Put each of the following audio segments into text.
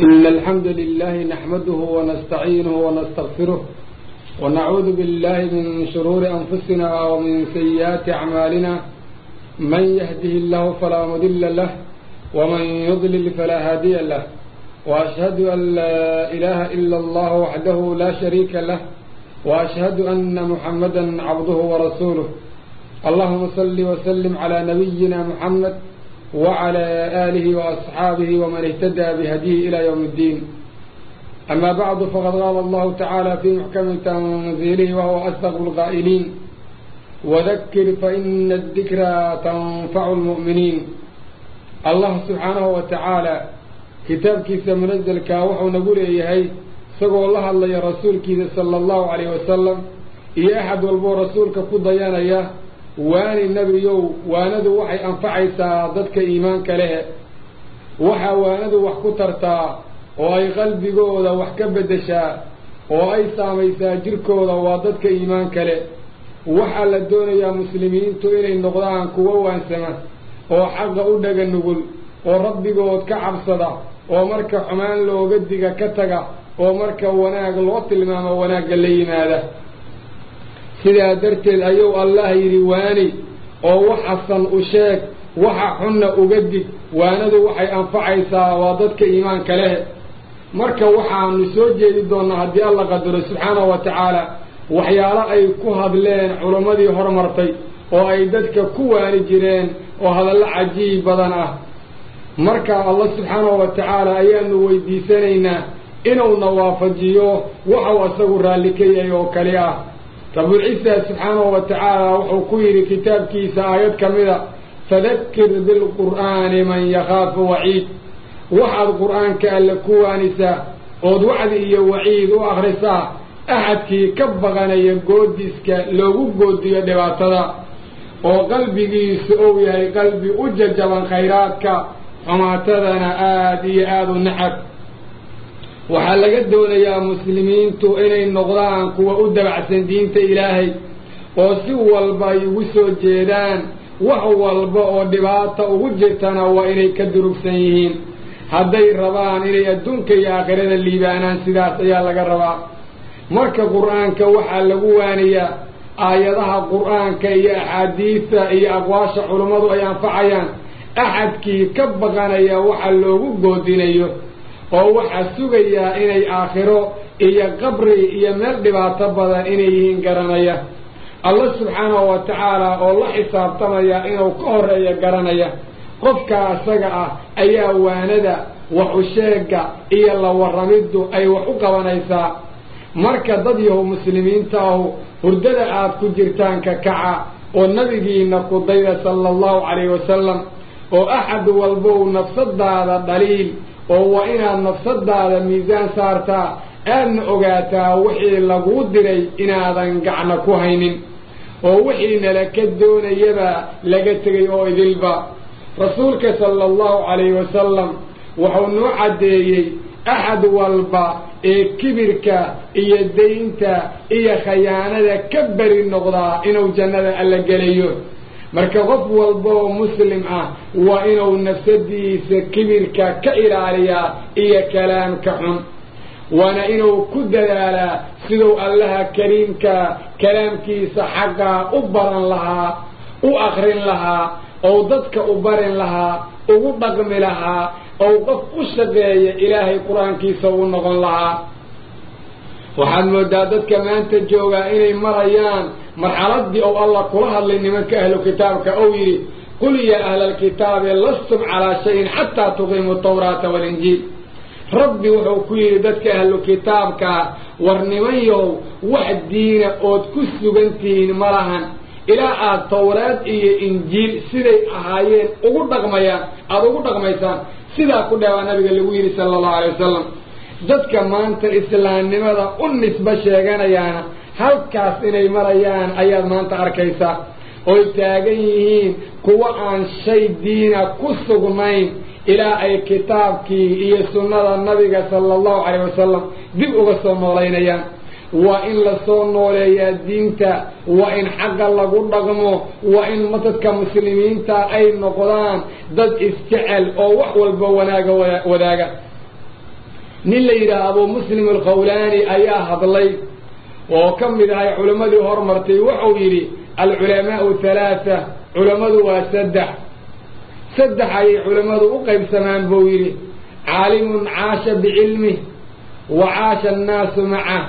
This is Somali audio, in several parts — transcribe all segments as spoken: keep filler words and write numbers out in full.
إن الحمد لله نحمده ونستعينه ونستغفره ونعوذ بالله من شرور أنفسنا ومن سيئات أعمالنا من يهده الله فلا مضل له ومن يضلل فلا هادي له وأشهد أن لا إله إلا الله وحده لا شريك له وأشهد أن محمدا عبده ورسوله اللهم صل وسلم على نبينا محمد وعلى آله وأصحابه ومن اهتدى بهديه إلى يوم الدين. أما بعد فقد قال الله تعالى في محكم تنزيله وهو أصدق القائلين وذكر فإن الذكرى تنفع المؤمنين. الله سبحانه وتعالى كتاب كيس منزل كاوح ونقول إيهي سقوا الله الله يا رسول كيس صلى الله عليه وسلم إيه أحد والبو رسولك قضيانا إياه واني النبي يو واندو وحي أنفعي سادتك إيمانك له وحا واندو وحكو ترتا وأي قلبي قوضا وحكبد شاء وأي سامي ساجركو وادتك إيمانك له وحا لدون يا مسلمين تؤيني النقضان كووان سما وحق أودك النقل وربي قوض كعب صدا ومركا حمان لو قدك كتك ومركا وناق الوط المام وناق اللي ماذا sidaa darteed ayuu allah yidhi waani oo waxasan u sheeg waxa xunna uga dig waanadu waxay anfacaysaa waa dadka iimaanka leh marka waxaanu soo jeedi doonaa haddii alla qadaro subxaanahu wa tacaala waxyaalo ay ku hadleen culammadii hormartay oo ay dadka ku waani jireen oo hadallo cajiib badan ah marka allah subxaanahu wa tacaala ayaanu weydiisanaynaa inuuna waafajiyo waxau asagu raalli ka yahay oo kali ah رب العزة سبحانه وتعالى وحكير كتاب كيس آيات كاملة فذكر بالقرآن من يخاف وعيد وحد القرآن كالكوانسة قد وعد إيا وعيد وأخرسة أحد كي كبغانا يقود ديسك لو قد يدباتنا وقلبي سؤويا قلبي أججبا خيراتك وما تذن آدي آد النحب waxaa laga doonayaa muslimiintu inay noqdaan kuwa u dabacsan diinta ilaahay oo si walba ay ugu soo jeedaan wax walba oo dhibaata ugu jirtana waa inay ka durugsan yihiin hadday rabaan inay adduunka iyo aakhirada liibaanaan sidaas ayaa laga rabaa marka qur-aanka waxaa lagu waaniyaa aayadaha qur-aanka iyo axaadiista iyo aqwaasha culummadu ay anfacayaan axadkii ka baqanaya waxa loogu goodinayo oo waxa sugayaa inay aakhiro iyo qabri iyo meel dhibaato badan inay yihiin garanaya allah subxaanahu wa tacaala oo la xisaabtamaya inuu ka horeeyo garanaya qofka asaga ah ayaa waanada wax u sheega iyo la warramiddu ay wax u qabanaysaa marka dad yahow muslimiinta ahu hurdada aad ku jirtaan ka kaca oo nabigiina ku dayda sala allahu calayhi wasalam oo axad walba uu nafsadaada dhaliil oo waa inaad nafsadaada miisaan saartaa aadna ogaataa wixii laguu diray inaadan gacna ku haynin oo wixii nala ka doonayaba laga tegay oo idilba rasuulka sala allahu calayhi wasalam wuxuu noo caddeeyey axad walba ee kibirka iyo daynta iyo khayaanada ka beri noqdaa inuu jannada alla gelayo marka qof walba oo muslim ah waa inuu nafsadiisa kibirka ka ilaaliyaa iyo kalaamka xun waana inuu ku dadaalaa siduu allaha kariimka kalaamkiisa xaqaa u baran lahaa u akrin lahaa ou dadka u barin lahaa ugu dhaqmi lahaa ou qof u shaqeeya ilaahay qur-aankiisa u noqon lahaa waxaad moodaa dadka maanta joogaa inay marayaan marxaladii ou allah kula hadlay nimanka ahlu kitaabka ou yidhi qul yaa ahla alkitaabi lastum calaa shayin xataa tuqiimu tawraata waalinjiil rabbi wuxuu ku yidhi dadka ahlu kitaabkaa war nimanyow wax diina ood ku sugantihiin ma lahan ilaa aad tawraad iyo injiil siday ahaayeen ugu dhaqmayaan aada ugu dhaqmaysaan sidaa ku dheebaa nabiga lagu yidhi sala allahu alay wasalam dadka maanta islaamnimada u nisba sheeganayaana halkaas inay marayaan ayaad maanta arkaysaa oy taagan yihiin kuwa aan shay diina ku sugnayn ilaa ay kitaabkii iyo sunnada nabiga sala allahu calayh wasalam dib uga soo noolaynayaan waa in lasoo nooleeyaa diinta waa in xaqa lagu dhaqmo waa in dadka muslimiinta ay noqdaan dad isjecel oo wax walba wanaaga wadaaga نلي أبو مسلم الخولاني أيها هضلي وكم من هاي علماء هرمرتي وحويري العلماء ثلاثة علماء وسدح سدح أي علماء وقيب سمان بويري عالم عاش بعلمه وعاش الناس معه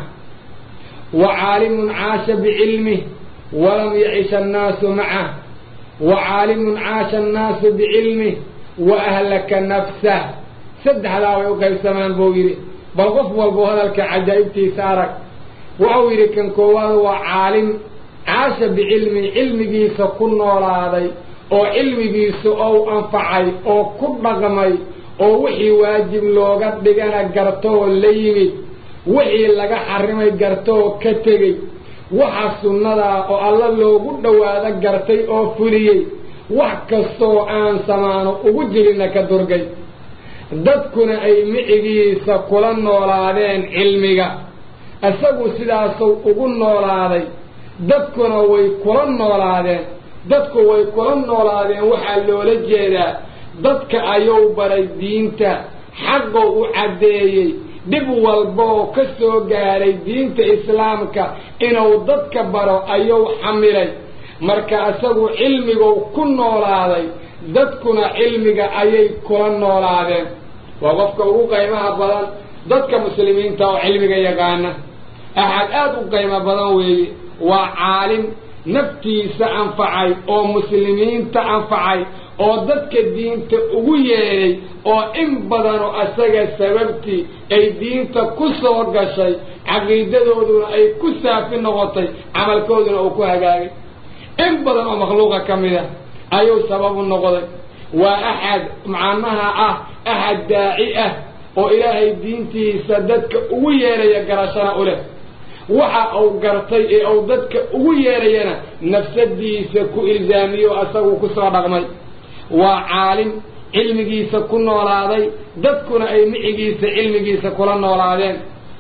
وعالم عاش بعلمه ولم يعيش الناس معه وعالم عاش الناس بعلمه وأهلك نفسه سدح لا وقيب سمان بويري بل غفو البوهذا عجائبتي سارك وعويري كان كوان وعالم عاش بعلمه علمه سكن وراضي أو علمه أو أنفعي أو كبغمي أو وحي واجب لوغا دغانا غرتو ليمي وحي لغا حرمي غرتو كتغي waxa sunnada oo alla loogu dhawaada gartay oo fuliyay wax kasto aan samaano ugu jirina ka durgay dadkuna ay micigiisa kula noolaadeen cilmiga asagu sidaas ugu noolaaday dadkuna way kula noolaadeen dadku way kula noolaadeen waxa loola jeedaa dadka ayuu baray diinta xaqo u cadeeyay dib walbo ka soo gaaray diinta islaamka inuu dadka baro ayuu xamilay marka asagu cilmiga ku noolaaday dadkuna cilmiga ayay kula noolaadeen waa qofka ugu qiimaha badan dadka muslimiinta oo cilmiga yaqaana ahad aad u qiimo badan weeye waa caalim naftiisa anfacay oo muslimiinta anfacay oo dadka diinta ugu yeeray oo in badan oo asaga sababti ay diinta ku soo gashay aqeedadooduna ay ku saafi noqotay amalkooduna uu ku hagaagay in badan oo makhluuqa kamida ayuu sabab u noqday waa ahad macnaha ah ahad daa'i ah oo ilaahay diintiisa dadka ugu yeeray garashana u leh waxa uu gartay ee uu dadka ugu yeerayna nafsadiisa ku ilzaamiyo asagu ku soo dhaqmay waa caalim cilmigiisa ku noolaaday dadkuna ay micigiisa cilmigiisa kula noolaadeen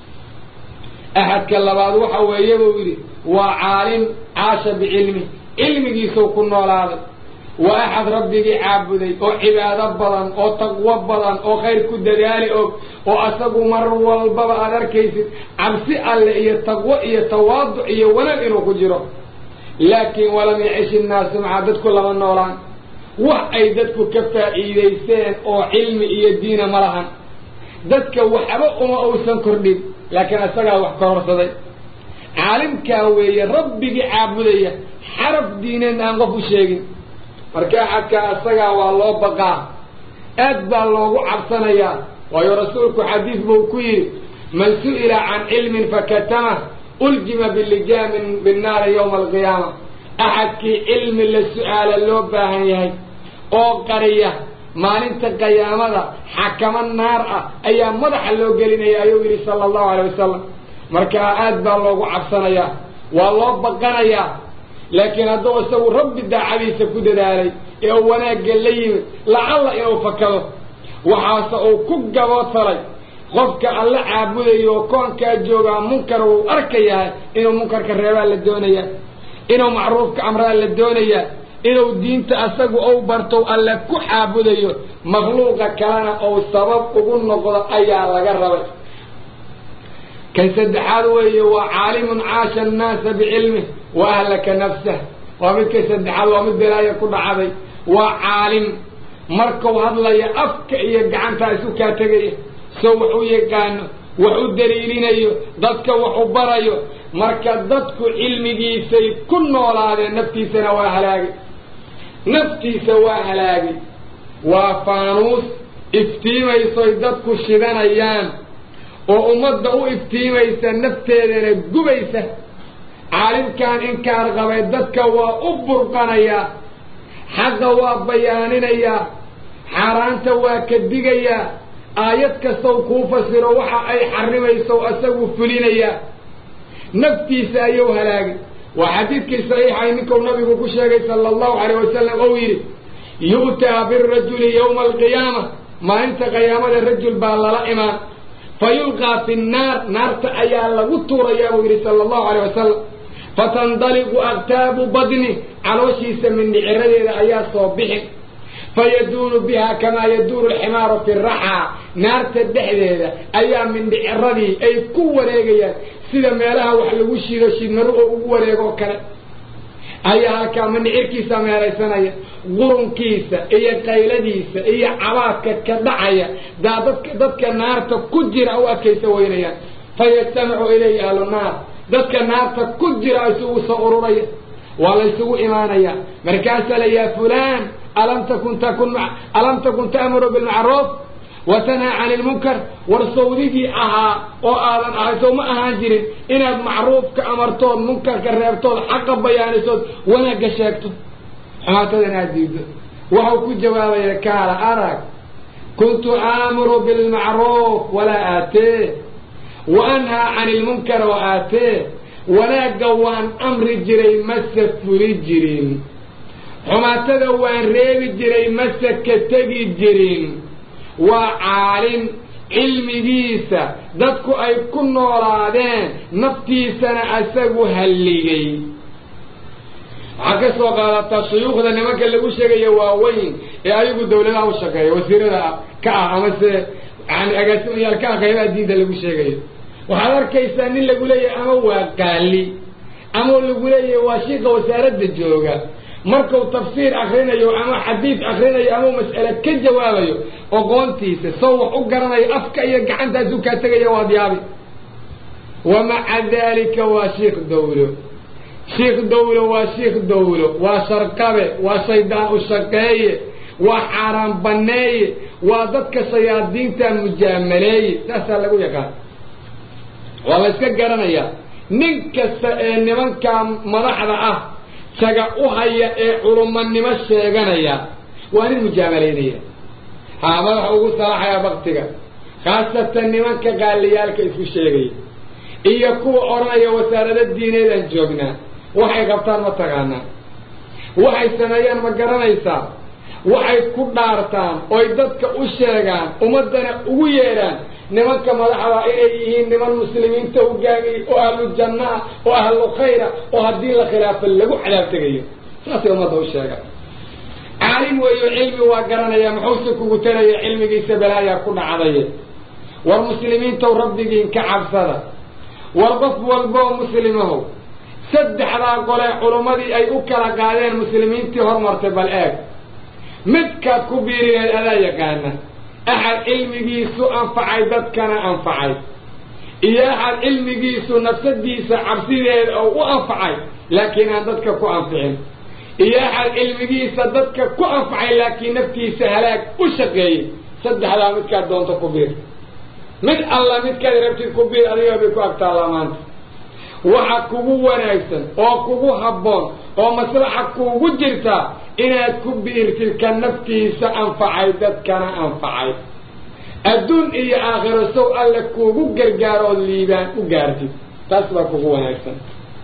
ahadka labaad waxa weeye buu yiri waa caalim caasha biilmi cilmigiisa ku noolaaday waa ahad rabbigi caabuday oo cibaado badan oo taqwa badan oo khayr ku dadaali oo asagu mar walba aad arkaysid cabsi alle iyo taqwa iyo tawaadu iyo wanaag inuu ku jiro laakiin walam yacish الناس maca dadku laba noolaan wax ay dadku ka faa'iideysteen oo cilmi iyo diin ma lahan dadka waxba uma uusan kordhin laakiin asaga wax kororsaday caalimka weeye rabbigi caabudaya xaraf diinan aan qof u sheegin marka xadka asaga waa loo baqaa aad baa loogu cabsanaya waayo rasuulku xadiis buu ku yiri man su'ila an ilmin fakatama uljima bil lijam bin nar yawm al qiyamah ahadki ilmi la su'ala loo baahan yahay oo qariya maalinta qiyaamada xakama naar ah ayaa madaxa loo gelinaya ayuu yiri sallallahu alayhi wasallam marka aad baa loogu cabsanaya waa loo baqanaya لكن هذا هو رب داعي سكود داري إيه وانا قال لي لعل إنه فكره وحاسه كوجا وصلي خفك الله عبود يوكون كجوجا منكر وأركيا إنه منكر كرهبا للدنيا إنه معروف كأمر للدنيا إنه دين تأسق أو برتو الله كعبود يو مخلوق كان أو سبب وقول نقول أيا لجربه كيسد حلوي وعالم عاش الناس بعلمه وأهلك نفسه ومن كيسد حلوي ومن لا يكون عبي وعالم مركو هذا يأفك يجعن تأسو كاتجي سوحو يكان وحو دليلين أيو ضدك وحو برايو مركا ضدك علمي سي كن ولا نفتي سنة وهلاقي نفتي سوا هلاقي وفانوس افتيما يصيدتك الشبان أيام وأمد أو افتيميسا نفتيدنا قبيسا عالم كان إنكار غبيدتك وأبر قنايا حق وبيانينيا حارانت وكدقيا آياتك سوكوف سروحا أي حرميسا وأسوف فلينيا نفتي سايوها لاقي وحديثك صحيح إنكم نبي كشاكي صلى الله عليه وسلم أويري يؤتى بالرجل يوم القيامة ما انت قيامة الرجل بالله فيلقى في النار نار تأيا لغطور يا صلى الله عليه وسلم فتندلق أغتاب بدني على وشي سمني عرده أيا صبح فيدور بها كما يدور الحمار في الرحى نار تدحديده أيام من دعردي أي قوة ليغيا سيدا ميلها وحلو شيدا شيد مرؤو قوة ليغو كلا أيها كامن إركيسا ميليسانيا قرن كيسا إيا قيلديسا إيا عبادك كدعيا دادك نار تكجر أو أكيسا وينيا فيستمع إليه أهل النار دادك نار تكجر أو سوء سأروريا ولا يسوء إيمانيا مركاسا ليا فلان ألم تكن تكن مع ألم تكن تأمر بالمعروف وتنهى عن المنكر ورسولي أها وآلن أهيتو ما أهاجرين إن معروف كأمرتون منكر كرهبتون حق بيانيسون وانا قشاكتو حماتنا ديد وهو كل جوابي كالا أراك كنت آمر بالمعروف ولا آتيه وأنهى عن المنكر وآتيه ولا قوان أمر جري مسك فري جرين حماتنا وان ريب جري مسك كتجي جرين وعالم علم جيسا دادكو أي كنو رادين نفتي سنة أساقو هالليجي عكسوا قالت الشيوخ ذا نمك اللي وشكي واوين ايقو الدولة لا وشكي وسيرنا كاها امس عن اقاسم يالكاها خيبات ديدة اللي وشكي وحضر كيساني اللي قولي امو قال لي امو اللي قولي واشيق وسارد الجوغة مركو تفسير اخرينيو اما حديث اخرينيو اما مسألة كجوابيو وقونتيس صوح اقرني افكا يقعن دا زكاتك واديابي ومع ذلك واشيق دولو شيخ دولة وشيخ دولة وشركبة وشيدان الشقية وحرام بنية وضدك صيادين تمجاملية تسأل لقوا يا والله اسكقرنا يا ننكس نمان كام مدحنا اه شقاوها يا علما نمان شيغانا يا وان المجاملين ها مدح اوغو صراحة يا بغتك خاصة نمان كقال ليالك اسو شيغي إيا كو أرأي وسارد الدين إذا جوغنا waxay qabtaan ma taqaana waxay sameeyaan ma garanaysaa waxay ku dhaartaan oo dadka u sheegaan umadana ugu yeeraan nimanka madaxda inay yihiin niman muslimiinta u gaagay oo ahlu janna oo ahlu khayra oo hadii la khilaafo lagu cadaab tagayo saas umada u sheegaan caalim weeyo cilmi waa garanaya muxuu kugu taraya cilmigiisa balaaya ku dhacday war muslimiinta rabbigiin ka cabsada war qof walba muslimahu سد على قلاء علماء أي أكل قادين مسلمين تهر مرتبة الآن متك كبير الأذى كان أحد علم جيسو أنفعي ذات كان أنفعي إيا أحد علم جيسو نفس ديسا عبسير أو أنفعي لكن ذاتك كو أنفعي إيا أحد علم جيسا ذاتك كو أنفعي لكن نفتي سهلاك وشقي سد على متك دون تكبير من الله متك ربتي كبير أليها بكو أكتالا مانت waxa kugu wanaagsan oo kugu habboon oo maslaxa kugu jirta inaad ku biirtid kan naftiisa anfacay dadkana anfacay adduun iyo aakhiro soo alla kugu gargaaro liibaan u gaartid taas baa kugu wanaagsan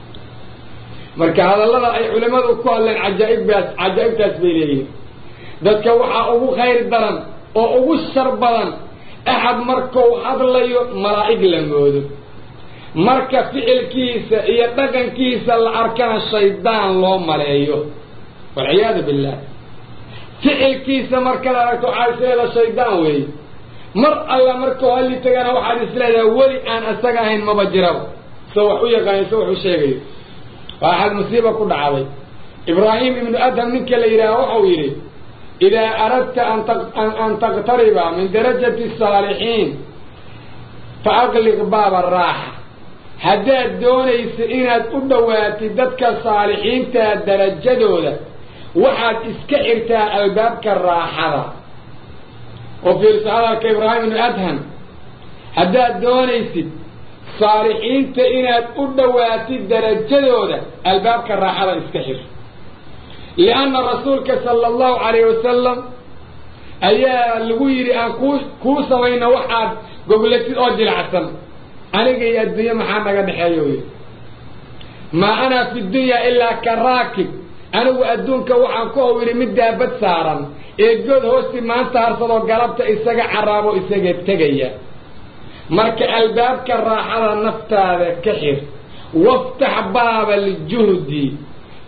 marka hadallada ay culimadu ku hadleen ajaa'ib baas ajaa'ibtaas bay leeyihiin dadka waxa ugu khayr daran oo ugu shar badan ahad markuu hadlayo malaa'ig la moodo marka ficilkiisa iyo dhaqankiisa la arkana shaydaan loo maleeyo wal billah ficilkiisa marka la arko caasiga shaydaan weey mar alla marka hali tagana waxa islaada wali aan asaga ahayn ma bajiro soo wax u yaqaan soo wax u sheegay waxa musiiba ku dhacday ibraahim ibn adam ninka la yiraahdo waxa uu yiri ila aradta an an taqtariba min darajati salihin fa aqliq bab ar-raha haddaad doonaysa inaad u dhawaatid dadka saalixiinta darajadooda waxaad iska xirtaa albaabka raaxada oo fiirso hadalka ibraahim ibn adham haddaad doonaysid saalixiinta inaad u dhawaatid darajadooda albaabka raaxada iska xir lianna rasuulka sala allahu calayhi wasalam ayaa lagu yidhi aan kuu kuu samayna waxaad goglatid oo jilacsan أنا يا الدنيا محمد بحيوي ما أنا في الدنيا إلا كراكب أنا وأدونك وعنكوه ورمد بتسارا الجود هوستي ما أنت أرسل وقربت إساق عراب وإساق التقية مرك الباب كالراحة النفط هذا كحر وافتح باب الجهد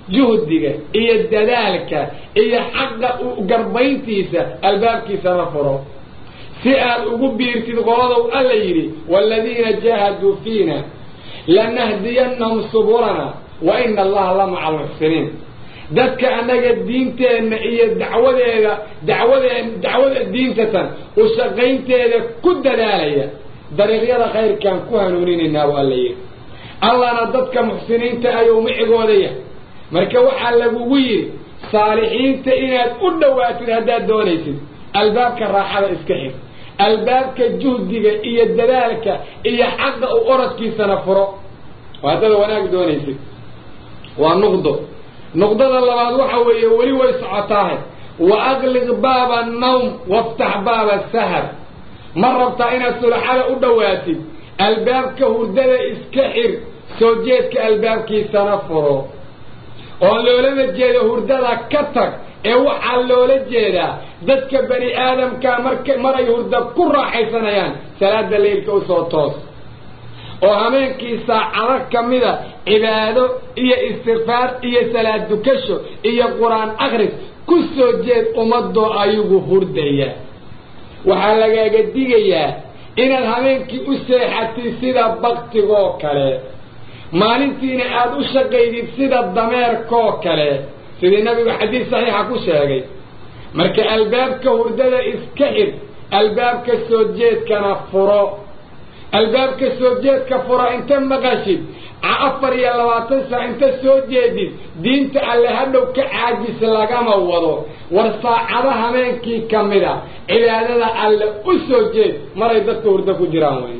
juhdiga iyo dadaalka iyo xaqa garbayntiisa albaabkiisa la furo si aad ugu biirtid qoladow alla yidhi waaladiina jaahaduu fiina lanahdiyannahum subulana wa ina allaha la maca almuxsiniin dadka annaga diinteenna iyo dacwadeeda dacwadeen dacwada diintatan u shaqaynteeda ku dadaalaya dariiqyada khayrkaan ku hanuuninaynaa waa alla yidhi allana dadka muxsiniinta ayuu micigooda yahay marka waxaa lagugu yidhi saalixiinta inaad u dhowaatid haddaad doonaysid albaabka raaxada iska xig albaabka juhdiga iyo dadaalka iyo xaqa u orodkiisana furo waa haddaad wanaag doonaysid waa nuqdo nuqdada labaad waxa weeye weli way socotaahe wa aqliq baaba annawm waftax baaba sahar ma rabtaa inaad sulaxada u dhowaatid albaabka hurdada iska xir soo jeedka albaabkiisana furo oo loolama jeedo hurdada ka tag ee waxaa loola jeedaa dadka bani aadamkaa marka maray hurda ku raaxaysanayaan salaada leylka usoo toos oo habeenkii saacado ka mida cibaado iyo istikfaar iyo salaad dukasho iyo qur-aan akhris ku soo jeed ummadoo ayagu hurdaya waxaa lagaaga digayaa inaad habeenkii u seexatid sida baktigoo kale maalintiina aad u shaqaydid sida dameerkoo kale sidii nabigu xadiis saxiixa ku sheegay marka albaabka hurdada iska xir albaabka soo jeedkana furo albaabka soo jeedka furo inta maqashid afar iyo labaatan saac inta soo jeedid diinta alle hadhow ka caajis lagama wado war saacada habeenkii ka mida cibaadada alle u soo jeed maray dadka hurdo ku jiraan wey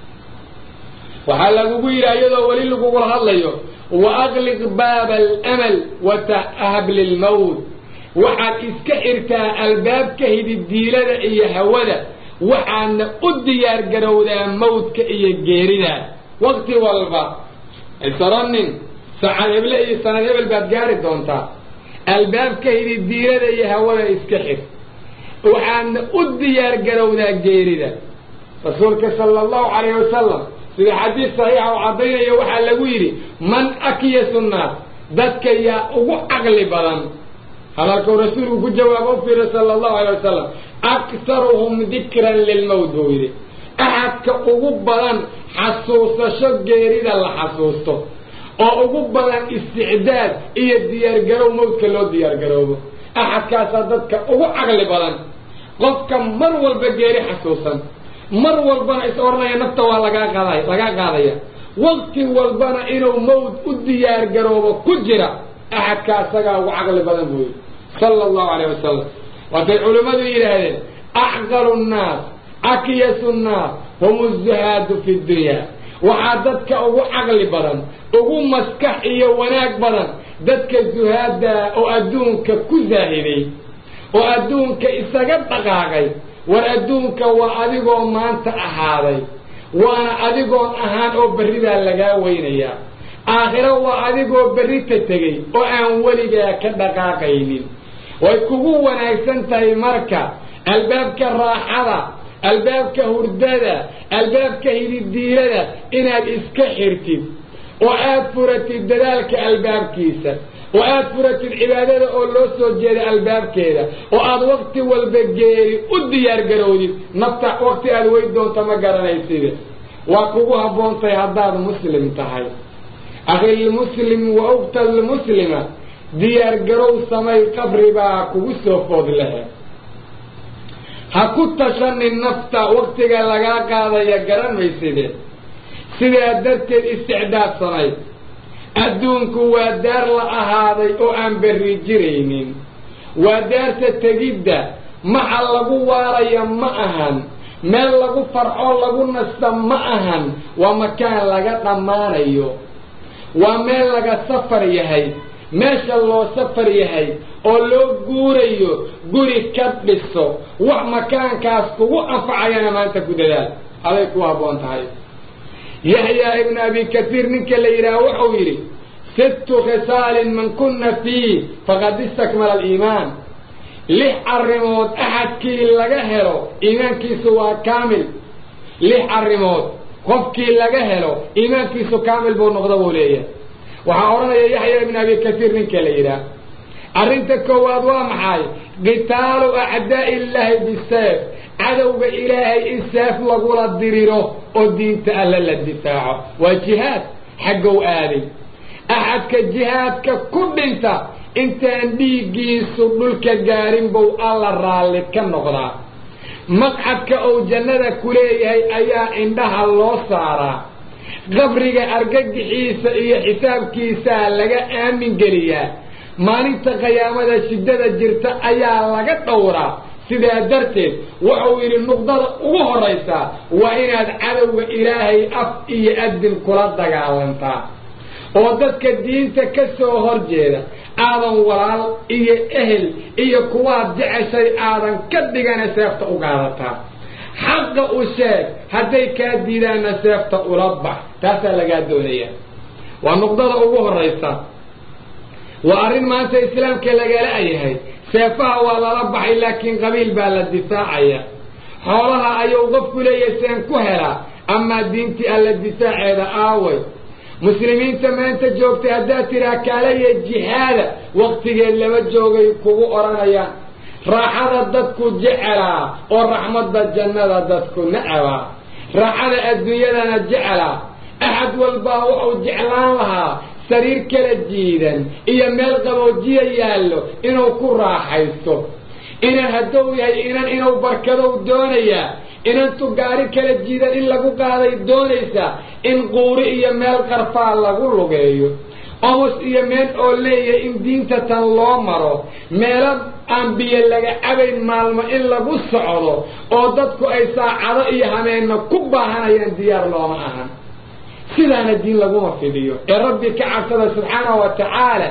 waxaa lagugu yidhi iyadoo weli lagugula hadlayo wa aqliq baaba alamal watahab lilmawt waxaad iska xirtaa albaabka hididiilada iyo hawada waxaadna u diyaar garowdaa mawdka iyo geerida waqti walba isaranin saacad heble iyo sanad hebel baad gaari doontaa albaabka hididiilada iyo hawada iska xir waxaadna u diyaar garowdaa geerida rasuulka sala allahu calayhi wasalam sida xadiis saxiixa oo caddaynaya waxaa lagu yidhi man akyasu nnaas dadka yaa ugu caqli badan hadalkuu rasuulku ku jawaabo u fiira sala allahu alay wasalam aktaruhum dikran lilmawt buu yidhi axadka ugu badan xasuusasho geerida la xasuusto oo ugu badan isticdaad iyo diyaargarow mawdka loo diyaargaroobo axadkaasaa dadka ugu caqli badan qofka mar walba geeri xasuusan mar walbana is oranaya nafta waa lagaa qaaday lagaa qaadaya waqti walbana inuu mawd u diyaargaroobo ku jira axadka asagaa ugu caqli badan buu yidhi sala allahu calayh wasalam waatay culimmadu yidhaahdeen acqalu nnaas akyasu nnaas hum uzuhaadu fi dunya waxaa dadka ugu caqli badan ugu maskax iyo wanaag badan dadka zuhaada oo adduunka ku zaahiday oo adduunka isaga dhaqaaqay war adduunka waa adigoo maanta ahaaday waana adigoon ahaan oo berridaa lagaa weynayaa aakhiro waa adigoo berrita tegey oo aan weligaa ka dhaqaaqaynin way kugu wanaagsan tahay marka albaabka raaxada albaabka hurdada albaabka hididiilada inaad iska xirtid oo aad furatid dadaalka albaabkiisa oo aad furatid cibaadada oo loo soo jeeda albaabkeeda oo aad waqti walba geeri u diyaar garowdid nafta waqti aad wey doonta ma garanayside waa kugu habboontahay haddaad muslim tahay akhilmuslim wa ukhtalmuslima diyaar garow samay qabri baa kugu soo food lehe ha ku tashanin nafta waqtiga lagaa qaadaya garan mayside sidaa darteed isticdaad samay adduunku waa daar la ahaaday oo aan berri jiraynin waa daarta tegidda maxa lagu waaraya ma ahan meel lagu farxo lagu nasta ma ahan waa makaan laga dhammaanayo waa meel laga safar yahay meesha loo safar yahay oo loo guurayo guri ka dhiso wax makaankaas kugu anfacayana maanta ku dadaal aday ku habboon tahay yaxyaa ibnu abi kasiir ninka la yidhaha wuxuu yidhi sittu khisaalin man kunna fiih faqad istakmala aliimaan lix arrimood axadkii laga helo iimaankiisu waa kaamil lix arrimood qofkii laga helo iimaankiisu kaamil buu noqda buu leeyahay وحاورنا يحيى بن أبي كثير من كليلا أرنتك وأضواء محاي قتال أعداء الله بالسيف عدو إلهي السيف لقول الضريره والدين تألل الدفاع والجهاد حقه آلي أحد كالجهاد ككل انت انت عندي قيس ودلك قارن بو الله الرالي كالنقضاء مقعدك أو جنة كليه أيا عندها الله صارا قبرك أرقق حيسا إيا حساب كيسا لغا آمن قليا ما ننت قيامة شدة جرتا أيا لغا طورا سيدا درتين وحوير النقضة وهو ريسا وإن عدو إلهي أف إيا أدن كرات دقالنتا وددك الدين تكسو هرجيدا آدم ورال إيا أهل إيا كواد جعشي آدم كدقانا سيفتا أقارتا حق أشيك هدي كاديدانا سيفتا أربح تاسا لقا الدولية والنقضة وهو الرئيسة وأرين ما أنت إسلام كلاقا لأيهي سيفها ولا ربح لكن قبيل بالدفاعية حولها أيوغف كلية سينكوهرا أما دينتي ألا الدفاع هذا آوي مسلمين تمان تجوبت هداتي راكالي الجهاد وقت اللي مجوغي يكوغو أرانيا راحة ضدكو جعلا والرحمة بالجنة ضدكو نعوا راحة الدنيا لنا جعلا أحد والباوع جعلان لها سرير كلا جيدا إيا ملغة وجيه يالو إنو كرا حيثو إنا هدويا إنا إنو بركضو دونيا إن أنتو قاري كلا جيدا إن لقو قادي دونيسا إن قوري إيا ميل قرفا لقو لغيو أمس إيا ميل أوليا إن دينتا تنلومرو ميلا أنبيا لغا أبين مالما إن لقو سعودو أو دادكو أي ساعة إيا همينا كباهانا ين ديار لوما أهم سيدانا الدين لقو مفيديو يا ربي كعبتنا سبحانه وتعالى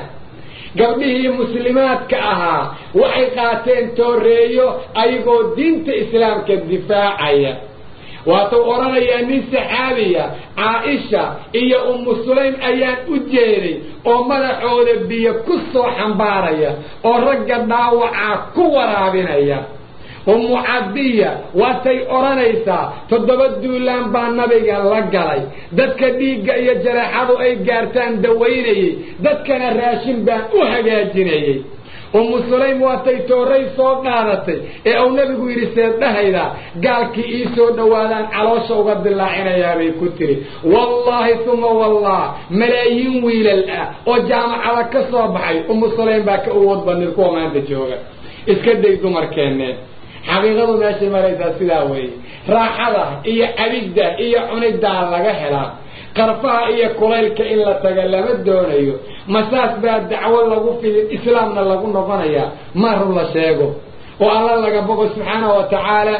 قبله مسلمات كأها وحيقاتين توريو أيقو دينة إسلام كالدفاعية واتوقرنا يا نين سحابية عائشة إيا أم سليم أيان أجيري ومدحود بيا كسو حنبارية ورقا داوعا كورابينية أم عبدية واتي أورانيسا تدبدو لامبان نبيغا لقالي دادك ديقا إيا جراحادو أي قارتان دويني دادك نراشين بان أهجاجيني أم سليم واتي توري صوت نارتي إيه أو نبيغو يرسيد نهيدا قال كي إيسو دوالان علوشا وقد الله عنا يا بي كتري والله ثم والله ملايين ويل الآن وجامع على كصوبحي أم سليم باك أود بانيركو ما عند جوغا اسكد يدو مركيني حقيقة ماشي مريضة سلاوي راحة إيا عبيدة إيا عندها لغا حلا قرفها إيا كوليلك إلا تقلم الدونيو مساس بها الدعوة لغو في الإسلامنا لغو نفنيا مهر الله شيقو والله لغا بقو سبحانه وتعالى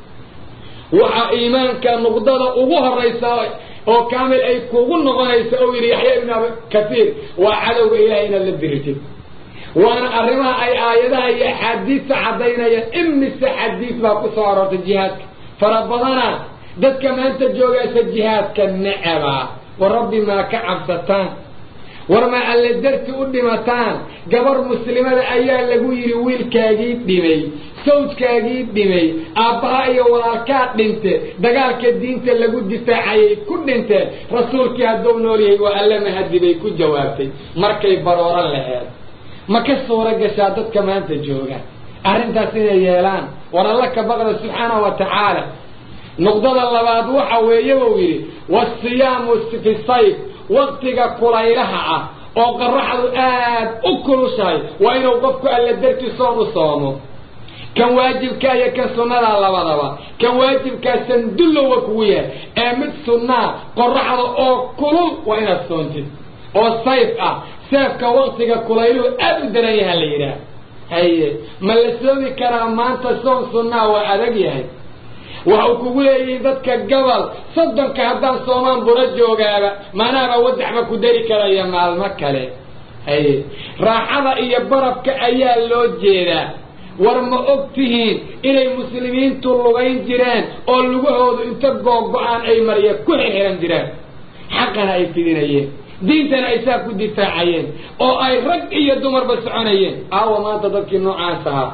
وحا إيمان كان مقدرة أغوها الرئيسة وكامل أي كوغو نغنيسة أو يحيى ابن كثير وعدو إلهينا للدرتي وانا ارمها اي اياتها هي حديث عدينا يا امس حديث باكو صارت الجهاد فربنا دد كما انت جوغاس الجهاد كالنعمه وربي ما كعبتان ورما اللي درت قدمتان قبر مسلمه ايا لغو يري ويلكاغي ديمي صوتكاغي ديمي ابايا ولالكا دنت دغالك دينته لغو دفاعي كدنت رسولك هدو نوري وعلم هدي بي كو جوابتي markay barooran lahayd ما كسورة جسادت كمان تجوجا أرنت سيد يلان ورا لك بغض سبحانه وتعالى نقضى الله بعد وحوي ويري والصيام في الصيف وقتك قريرها أو قرح الآن أكل شيء وإن وقفك ألا درت صوم صومه كان واجب كايا كسنة على بعضها كان واجب كسندل وكوية أمد سنة قرح أو كل وإن السنتي أو الصيف أه سيفك وقتك كليلو أبدا يا ليرا هي ما لسوي كرامات صوم سنة وأدقيه وحكوا لي ذاتك الجبل صدق هذا صومان برجو جابا ما أنا بودع ما كدري كرايا مع المكة هي راحة إيا بربك أيا لوجيرا ورما أكتهين إلى المسلمين طلوين جيران أولوه أنت قوقعان أي مريا كل حيران جيران حقنا أي فيدين أيه دينتنا إساكو دفاعيين أو أي رق إيا دمر بسعونيين أو ما تذكر نوعا سها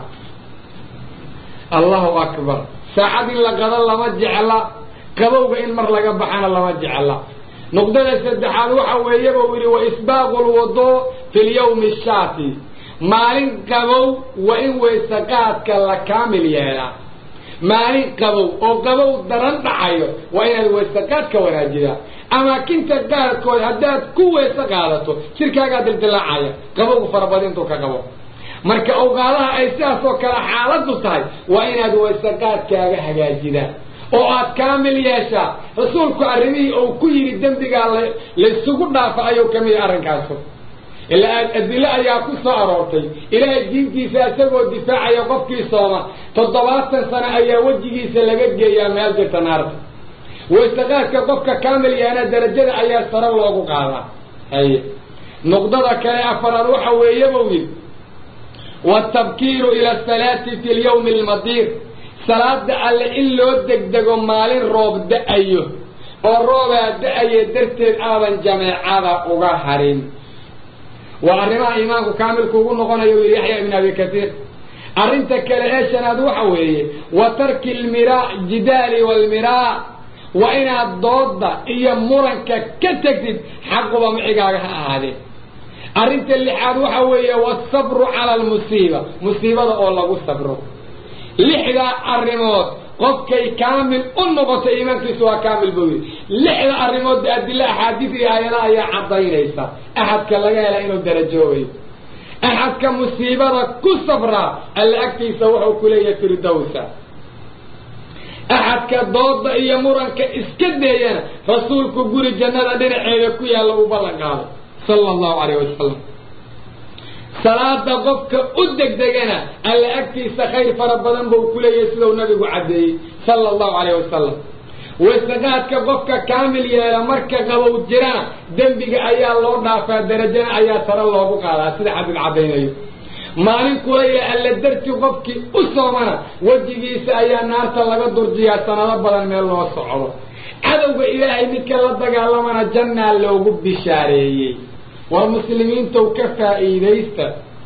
الله أكبر ساعد لقد الله ما جعل قبوك إن مر لقى بحان الله ما جعل نقدر السدحان وحويه وولي وإسباغ الوضوء في اليوم الشافي مالين قبو وإن ويسقات كلا كامل يلا مالين قبو أو قبو درن دعيو وإن الويسقات كوراجيا أما كنت قال كوي هدات كوي سقالته شركة قادر دلعايا قبو فربادين توكا قبو marka awqaalaha ay sidaas oo kala xaaladu tahay waa inaad weysaqaadkaaga hagaajida oo aad kaamil yeesha rasuulku arrimii oo ku yiri dambiga la isugu dhaafayo kamid arrinkaas ilaa adilla ayaa ku soo aroortay ilaa diintiisa asagoo difaacaya qofkii sooma toddobaatan sano ayaa wajigiisa laga geeyaa meel jirta naarta weysaqaadka qofka kaamil yaana darajada ayaa sare loogu qaadaa hay nuqdada kale afaraad waxa weeye buu والتبكير إلى الصلاة في اليوم المطير صلاة على إلو دقدقو مالين روب دأيه والروب دأيه درتين آبان جماعة أغاهرين وأرماء إمامه كامل كوغو نغنى يوير يحيى بن أبي كثير أرنتك لأيشان أدوحوه وترك المراء جدال والمراء وإن الضوضة إيا مرنك كتكتب حقه ومعقاقها هذه أرنت اللي حادوها ويا والصبر على المصيبة مصيبة الله والصبر لحظة الرموت قفكي كامل النقطة إيمانك سوى كامل بوي لحظة الرموت بأدي الله حديث يا لا يا عضي ليس أحد كلا لا إنه درجوي أحد كمصيبة كصبرة اللي أكتي سوحه كلية فردوسة أحد كضاد يمرن كإسكدينا رسولك قول الجنة دين عيبك يا الله وبلغ صلى الله عليه وسلم صلاة قفك أدك دقنا اللي أكتي سخير فربنا بوكولي يسلو نبي عدي صلى الله عليه وسلم وإستغاثك قفك كامل يا مركة قبو الجران دنبك أيا الله نافع درجان أيا ترى الله بقالا سيدة عبد العبين مالين كولي اللي درتي قفك أسومنا وجيكي سأيا نار تلقى درجيا سنة بلا من الله صعبه عدو إلهي منك الله دقالمنا جنة لو بشاريي والمسلمين توكفى إيديستا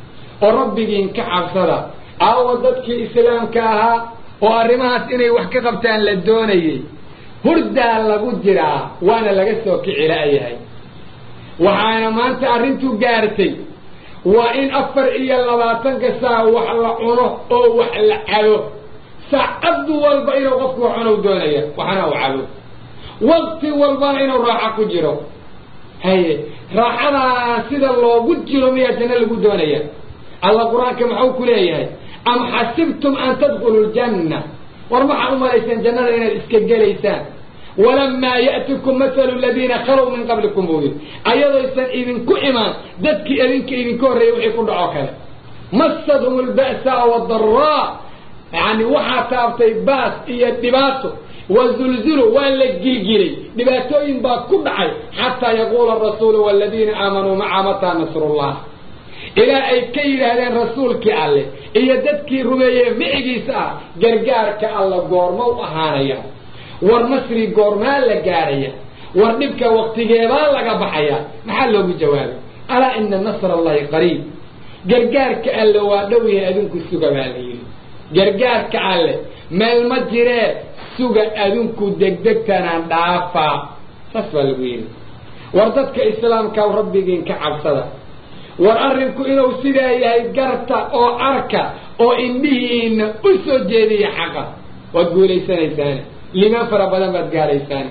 وربكين كعبصدا أو ضدك إسلام كاها وأرمات إني وحكي قبتان للدوني هردا لغو جرا وانا لغسو كعلائي وحانا ما انت أرنتو قارتي وإن أفر إيا اللباتنك سا وحلا عنه أو وحلا علو سعبدو والبئر وقفك وحنو دوني وحنا وعلو وقت والبئر راحة كجرو هاي راحنا سيدا الله وجلوا مية جنة لقدونية الله قرآن كما حوكوا ليه أم حسبتم أن تدخلوا الجنة ورمح أمر إيسان جنة لنا الإسكاق ليسان ولما يأتكم مثل الذين خلوا من قبلكم بوين أيضا إيسان إذن كئما ددك إذنك إذن كوري وحيكون عاكلا مصدهم البأساء والضراء يعني وحا تابتي باس إيا الدباسو والزلزلوا ولا الجلجلي دباتوين با كبعي حتى يقول الرسول والذين آمنوا مع متى نصر الله إلى أي كير هذا الرسول كالله إيا ددكي رميه معجيسا جرجار كالله قورما وأهانيا والمصري قورما لقاريا والنبك وقت جيبان لقى بحيا محله بجواب ألا إن نصر الله قريب جرجار كالله وادوه أدنك السوق بالي جرجار كالله ما المجرى سوق أدنكو دقدقتنا دافا سفل الوين وردتك إسلام كاو ربكين كعبصدا وأرنكو إنو سيدا يهي قرطة أو أركة أو إنهين أسو جيدي حقا وتقول إيسان إيسان لما فربنا ما تقال إيسان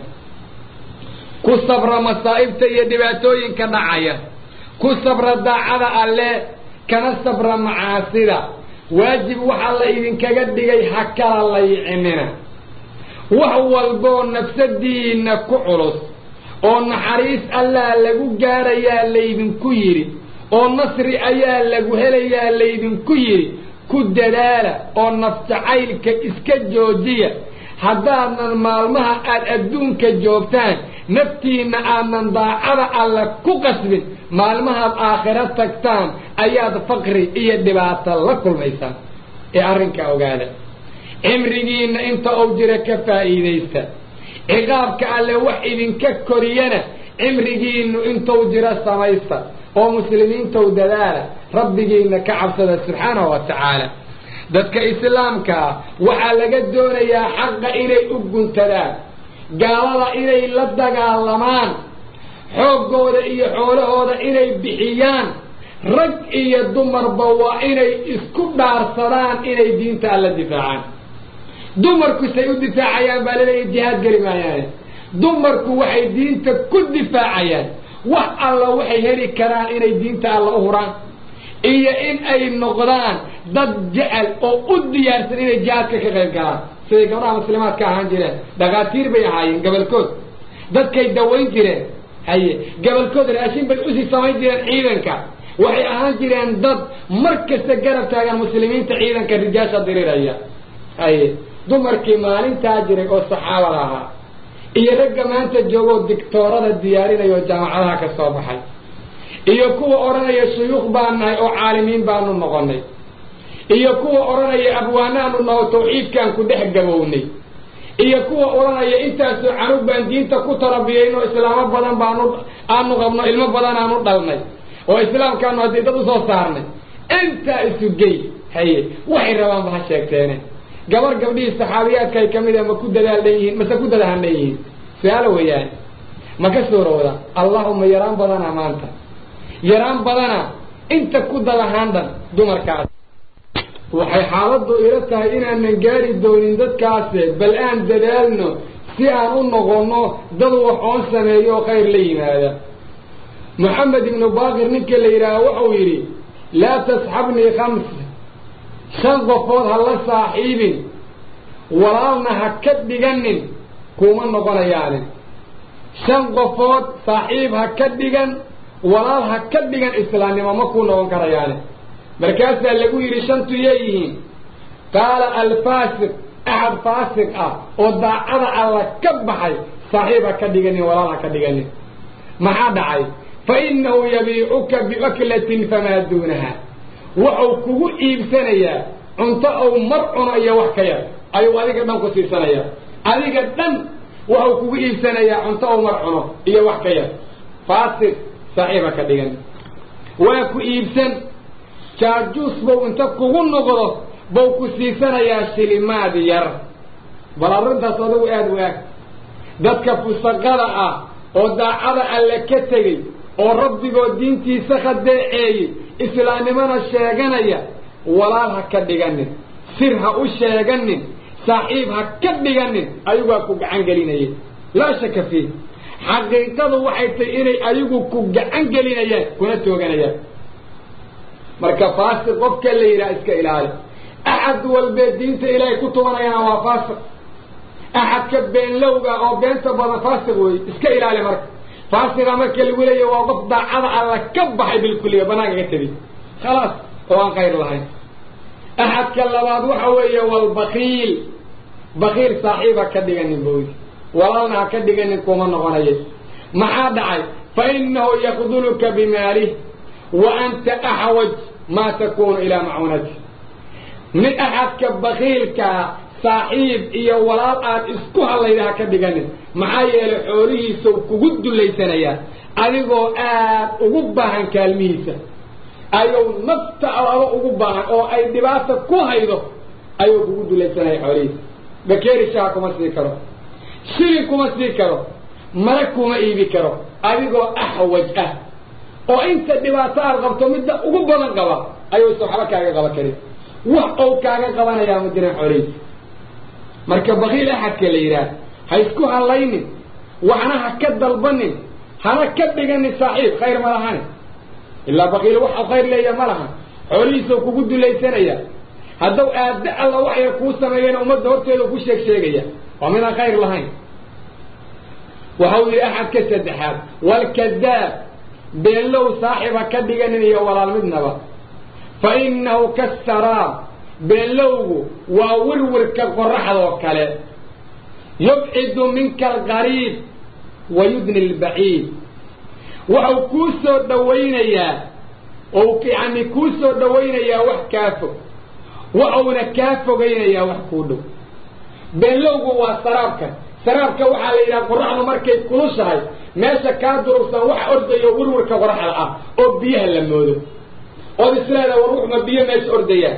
كو صبر مصائب تيدباتوين كدعايا كو صبر داعا الله كان صبر معاصرة واجب وحال إذن كقدقي حكا الله يعمنا وهو البون نفس الدين كعرس ونحريس الله لقو قاريا ليبن كيري ونصر أيا لقو هليا ليبن كيري كدلالة ونفس عيلك إسكجوجية حدانا المالمها الأدون كجوبتان نفتينا أن ضاعنا على كقسم مالمها الآخرة تكتان أياد فقري إيا دبات الله كل ميسان إيه أرنك أوغانا عمريين انت اوجرك فائديستا عقابك على وحيد ككوريانا عمريين انت اوجر سميستا ومسلمين تو دلاله ربيين كعبسد سبحانه وتعالى dadka islaamka waxa laga doonayaa xaq inay u guntaan gaalada inay la dagaalamaan xoogooda iyo xoolahooda inay bixiyaan rag iyo dumarba waa inay isku dhaarsadaan inay diinta alla difaacaan dumarku say u difaacayaan baa laleeyahay jihaad geli maayaan dumarku waxay diinta ku difaacayaan wax alla waxay heli karaan inay diinta alla u huraan iyo in ay noqdaan dad jecel oo u diyaarsan inay jihaadka ka qayb galaan siday gabdhaha muslimaadka ahaan jireen dhaqaatiir bay ahaayeen gabalkood dadkay dawayn jireen haye gabalkood raashin bay usii samayn jireen ciidanka waxay ahaan jireen dad mar kasta garab taagan muslimiinta ciidanka rijaasha diriraya haye dumarkii maalintaa jiray oo saxaabada ahaa iyo ragga maanta joogoo dictoorada diyaarinayo jaamacadaha ka soo baxay iyo kuwa odhanaya shuyuukh baan nahay oo caalimiin baanu noqonnay iyo kuwa odhanaya abwaanaanu naho tawxiidkaan ku dhex gabownay iyo kuwa odhanaya intaasoo canug baan diinta ku tarabiyaynoo islaamo badan baanu aanu qabno ilmo badan aanu dhalnay oo islaamkaanu haddii dad usoo saarnay intaa isu gey haye waxay rabaanba ha sheegteene gabar gabdhihii saxaabiyaadka ay ka mid ah ma ku dadaaldan yihiin mase ku dadahanna yihiin su-aalo weeyaan ma ka suurowda allahuma yaraan badana maanta yaraan badana inta ku dadahaan dhan dumarkaas waxay xaaladdu ila tahay inaanan gaari doonin dadkaase bal aan dadaalno si aan u noqonno dad wax oon sameeyo oo khayr la yimaada moxamed ibnu baaqir ninka la yidhaaha wuxuu yidhi laa tasxabnii khams shan qofood ha la saaxiibin walaalna ha ka dhiganin kuma noqonayaani shan qofood saaxiib ha ka dhigan walaal ha ka dhigan islaamnimo ma kuu noqon karayaani markaasaa lagu yidhi shantu yeeyihiin qaala alfaasiq axad faasiq ah oo daacada alla ka baxay saaxiib ha ka dhiganin walaal ha ka dhiganin maxaa dhacay fa innahu yabiicuka biaklatin famaa duunaha wuxuu kugu iibsanayaa cunto ou mar cuno iyo wax ka yar ayuu adiga dhan ku siibsanayaa adiga dhan wuxuu kugu iibsanayaa cunto ou mar cuno iyo wax ka yar faasiq saaxiiba ka dhigan waa ku iibsan jaajuus buu inta kugu noqdo buu ku siibsanayaa shilimaad yar bal arrintaas adigu aada u ag dadka fusaqada ah oo daacada alle ka tegey oo rabbigoo diintiisa khadeeceeyey islaamnimana sheeganaya walaal ha ka dhiganin sir ha u sheeganin saaxiib ha ka dhiganin ayugaa ku gacan gelinayay laa shaka fiih xaqiiqadu waxay tahay inay ayagu ku gacan gelinayaan kuna tooganayaan marka faasiq qofka la yidhaha iska ilaali axad walbee diinta ilaahay ku tubanayana waa faasiq axadka beenlowga oo beenta badan faasiq wey iska ilaali marka faasiqa marka lagu leeya waa qof daacada alla ka baxay bilkuliya banaanka ka tegi khalaas oo aan khayr lahayn axadka labaad waxa weeye walbakiil bakiil saaxiib ha ka dhiganin booy walaalna ha ka dhiganin kuma noqonayo maxaa dhacay fa innahu yakduluka bimaalih wa anta axwaj maa takuunu ilaa macuunati mid axadka bakiilkaa saaxiib iyo walaal aad isku hadlayda ha ka dhiganin maxaa yeelay xoolihiisa kugu dullaysanayaa adigoo aad ugu baahan kaalmihiisa ayuu nafta alaba ugu baahan oo ay dhibaata ku haydo ayuu kugu dulaysanaya xoolihiisa bakeeri shaha kuma sii karo shilin kuma sii karo mara kuma iibi karo adigoo axwaj ah oo inta dhibaato aad qabto midda ugu badan qaba ayuusa waxba kaaga qaba karin wax ou kaaga qabanayaa ma jiran xoolihiisa marka bakiil axadka la yidhaah ha isku hadlaynin waxna ha ka dalbanin hana ka dhiganin saaxiib khayr ma lahani ilaa bakiil waxau khayr leeyaha ma lahan xoolihiisao kugu dulaysanaya hadduu aada alla wax yar kuu sameeyana ummadda horteeda ku sheeg sheegaya waa midaan khayr lahayn waxau yidhi axadka saddexaad walkadaab beenlow saaxiib ha ka dhiganin iyo walaal midnaba fa innahu kasaraab beenlowgu waa wirwirka qoraxdoo kale yubcidu minka alqariib wa yudni albaciid waxau kuu soo dhawaynayaa ou yani kuu soo dhawaynayaa wax kaa fog waxauna kaa fogaynayaa wax kuu dhow beenlowgu waa saraabka saraabka waxaa la yidhaha qoraxdu markay kulushahay meesha kaa durugsan waxa ordayo wirwirka qoraxda ah oo biyaha la moodo ood isleedaha war wuxuma biyo meesha ordayaan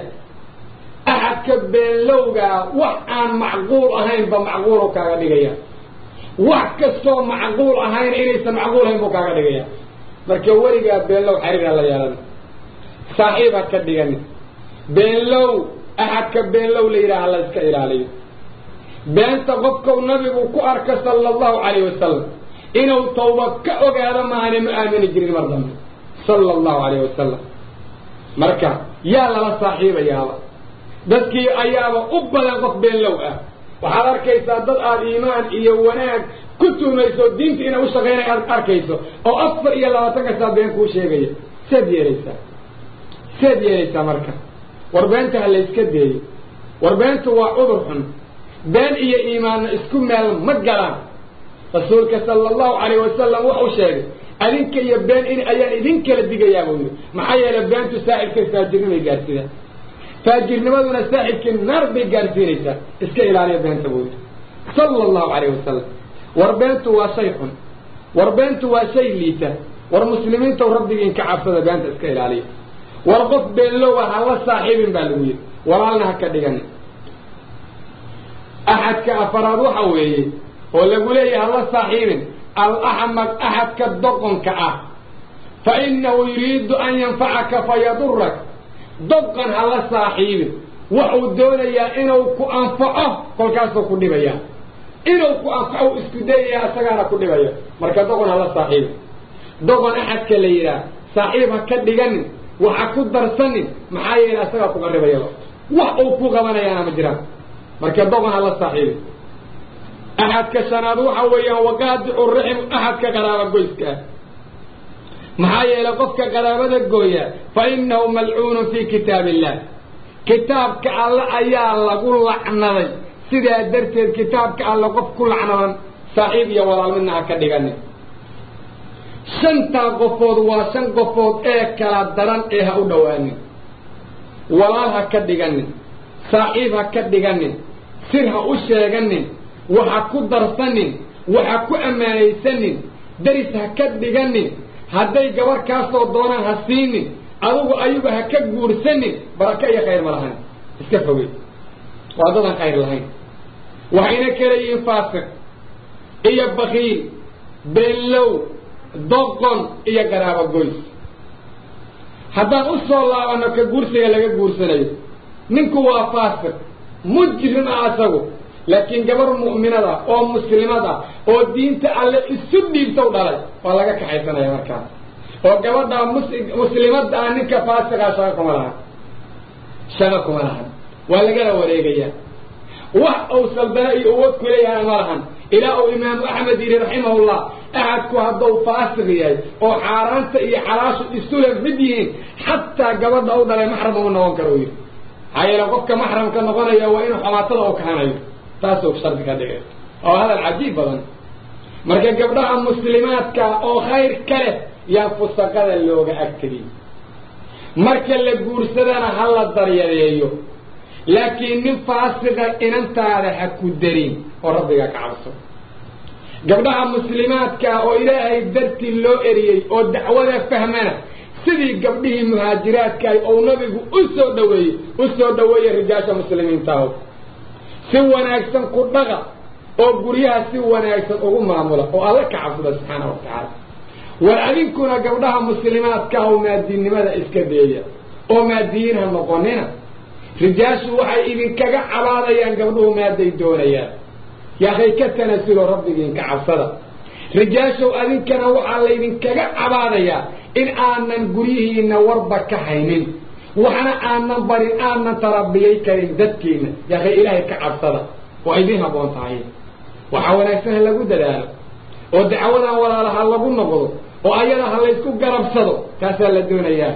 axadka beenlowgaa wax aan macquul ahaynba macquulu kaaga dhigaya وحكستو معقول أهين إنيس معقول هين بكاك دقيا مركا ورقا بين لو حرير الله يالد صاحبها كدقاني بين لو أحد كبين لو ليرا الله اسكا إلالي بين تغفك النبي وكأرك صلى الله عليه وسلم إنه توبك أغير ما أنا مؤمن جري مرضى صلى الله عليه وسلم مركا يا لا صاحبه يا الله dadkii ayaaba u badan qof been low ah waxa arkaysaa dad aad iimaan iyo wanaag ku tuumayso diinta inay u shaqeynayaan arkayso oo afar iyo labaatan ka saabeen ku sheegaya sid yeelaysa sid yeelaysa marka warbeenta la iska deeyo warbeenta waa cudur xun been iyo iimaan isku meel ma galaan rasuulka sallallahu alayhi wasallam wuxuu sheegay adinka iyo been in ayaan idin kala digayaa buu maxay yeelay beentu saaxibka faajirnimay gaarsiida فاجر نمدنا ساحب كالنار بيقارسينيسا اسكا إلالي بين تبوي صلى الله عليه وسلم وربينتو وشيخ وربينتو وشي ليتا والمسلمين تو ربي إنك عبصد بينت اسكا إلالي ورقف بين لوه الله صاحب بالوية ورالنا هكا ديغاني أحد كأفراد وحوي ولا قولي الله صاحب الأحمد أحد كالدقن كأه فإنه يريد أن ينفعك فيضرك ضبقا على صاحبه وحودونا يا إنه كأنفعه كل كاسو كل بيا إنه كأنفعه إسكدية سجارة كل بيا مركز ضبقا على صاحبه ضبقا أحد كليرا صاحبه كدجن وحكود درسني معايا سجارة كل بيا وحو كوغمانا يا مجرا مركز ضبقا على صاحبه أحد كسنادوح ويا وقاد الرحم أحد كقرابة جوزك محايا لقفك قرابة الجوية فإنه ملعون في كتاب الله كتاب كالله أيا الله قول لعنة سيدي درت الكتاب كالله قف كل عنوان صاحب يا ولا منها كدغني سنتا قفود وسن قفود ايه كلا دران ايه او دواني ولا كدغني صاحبها كدغني سرها او شيغني waxa ku darsanin waxa ku amaalaysanin darisa ka dhiganin haday gabar ka soo doonaan hasiinin adigu ayuba ha ka guursanin baraka iyo khayr malahan iska fogay wadadan khayr lahayn waxayna kaleeyeen faasiq iyo baqiil beelow doqon iyo garaabo goys haddaan u soo laabano ka guursiga laga guursanayo ninku waa faasiq mujrim asagu لكن جبر مؤمنة أو مسلمة أو دين تعالى السدي بتوضع ولا جك حيثنا يا مكان أو جبر دا مسلمة أنك فاسق عشانكم لها شانكم لها ولا جرا ولا جيا وأوصل بلاي أود كليها مرهن إلى أو إمام أحمد رحمه الله أحد كهذا فاسق يعني أو حارنت إيه حراش السلف بدين حتى جبر دا أوضع محرم ونوكروي هاي لو قفك محرم كان غنيا وإنه حماطله وكهناي تاسو شرط كده او هذا العجيب بدن marka gabdhaha muslimaadka oo khayr kale yaa fusaqada looga akri marka la guursadana hal daryeeyo laakiin nin faasiqa inantaada ha ku darin oo rabbiga ka cabso gabdhaha muslimaadka oo ilaahay darti loo eriyay oo dacwada fahmana sidii gabdhihii muhaajiraadka ay oo nabigu u soo dhaweeyay u soo dhaweeyay rijaasha muslimiinta si wanaagsan ku dhaqa oo guriyaha si wanaagsan ugu maamula oo alla ka cabsada subhanahu wa ta'ala wal adinkuna gabdhaha muslimaadka oo maadiinimada iska deeya oo maadiinha noqonina rijaashu waxay idin kaga cabaadayaan gabdhuhu maaday doonayaan yaa hay ka tanasilo rabbigiin ka cabsada rijaashu adinkana waxa la idin kaga cabaadaya in aanan guriyihiina warba ka haynin وحنا آمن بري آمن تربيي كريم دتكينا يا أخي إلهي كعب صدا وأيديها بونتعين وحاول يسهل لقو دلالة ودعونا ولا لها لقو نقضو وأيضا هلا يسكو قرب صدو كاسال لدونا إياه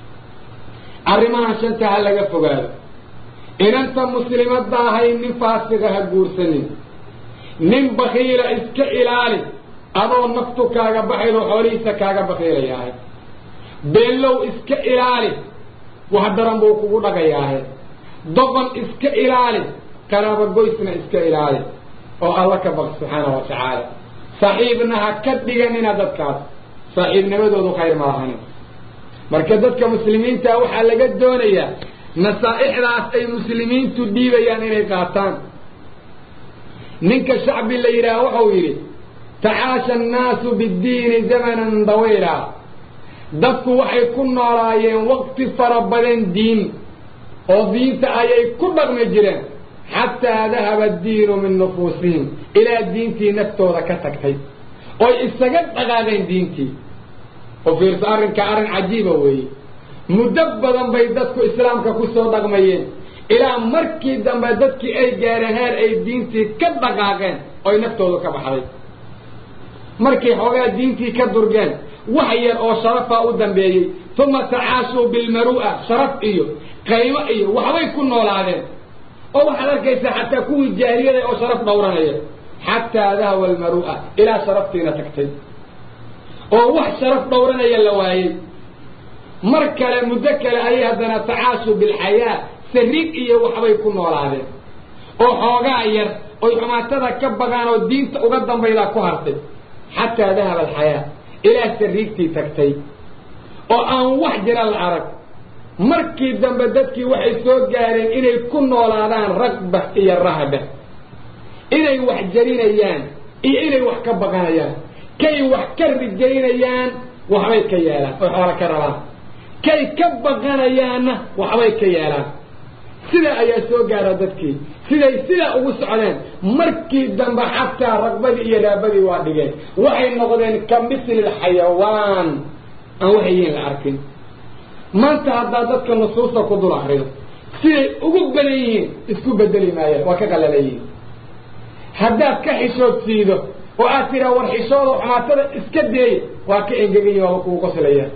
الرمان عشان تهلا قفو قال إن أنت مسلمات داهي من فاسقها قور سنين من بخيلة إسك إلالي أضو نفتو كاقا بحيل وحوليسا كاقا بخيلة ياهي بيلو إسك إلالي وحدران بو كوغو دغاياه دوغن اسك إلالي كرابا غويسنا اسك إلالي او الله كبر سبحانه وتعالى صاحبنا كدغننا ددكاس صاحبنا ودو خير ما هن marka dadka muslimiinta waxa laga doonayaa nasaaixdaas ay muslimiintu dhiibayaan inay qaataan منك الشعب اللي يراوحه ويري تعاش الناس بالدين زمنا طويلا دفك وحي كنا رايين وقت فربدين دين ودين تأيي كل مجرين حتى ذهب الدين من نفوسهم إلى دينتي نكتورة كتكتي ويستجد أغادين دينتي وفي رسالة كأرن عجيبة وي مدبدا بيدتك إسلامك كسو دغميين إلى مركي دم بيدتك أي جارهار أي دينتي كدغاغين أي نكتورة كبحري مركي حوغا دينتي كدرجان وحير أو شرفها قدام بيجي ثم تعاشوا بالمروءة شرف إيو قيمة إيو وحوي كنا والعادين أو حضر كيس حتى كون الجاهلية أو شرف دورانية حتى ذهب المروءة إلى شرفتنا تكتب أو وح شرف دورانية اللواهي مركل مذكر أيها دنا تعاشوا بالحياة سريك إيو وحوي كنا والعادين أو حوغاير أو حماتذا كبغان والدين تقدم بيلا كهرتي حتى ذهب الحياة إلى سريكتي تكتي وأن وحجر العرب مركي دنبدتك وحي سوق قارين إني كن ولادان رقبة إيا الرهبة إني وحجرين أيان إني وحكبقان أيان كي وحكر الجرين أيان وحوي كيالا وحوالي كرلا كي كبقان أيان وحوي كيالا سيدا أيا سوق قاردتك سيدا سيدا أغس علين مركي دنب حتى رقبة إيا رابدي وادقين وحي النقضين كمثل الحيوان أو وحيين العركين ما انت هدادتك النصوصة قدر أحريض سيدي أقول بليين اسكو بدلي مايا وكاقل ليين هداد كحشود سيدو وآثرا والحشود وحماتنا اسكدي وكا إنجاقين وكو قصليين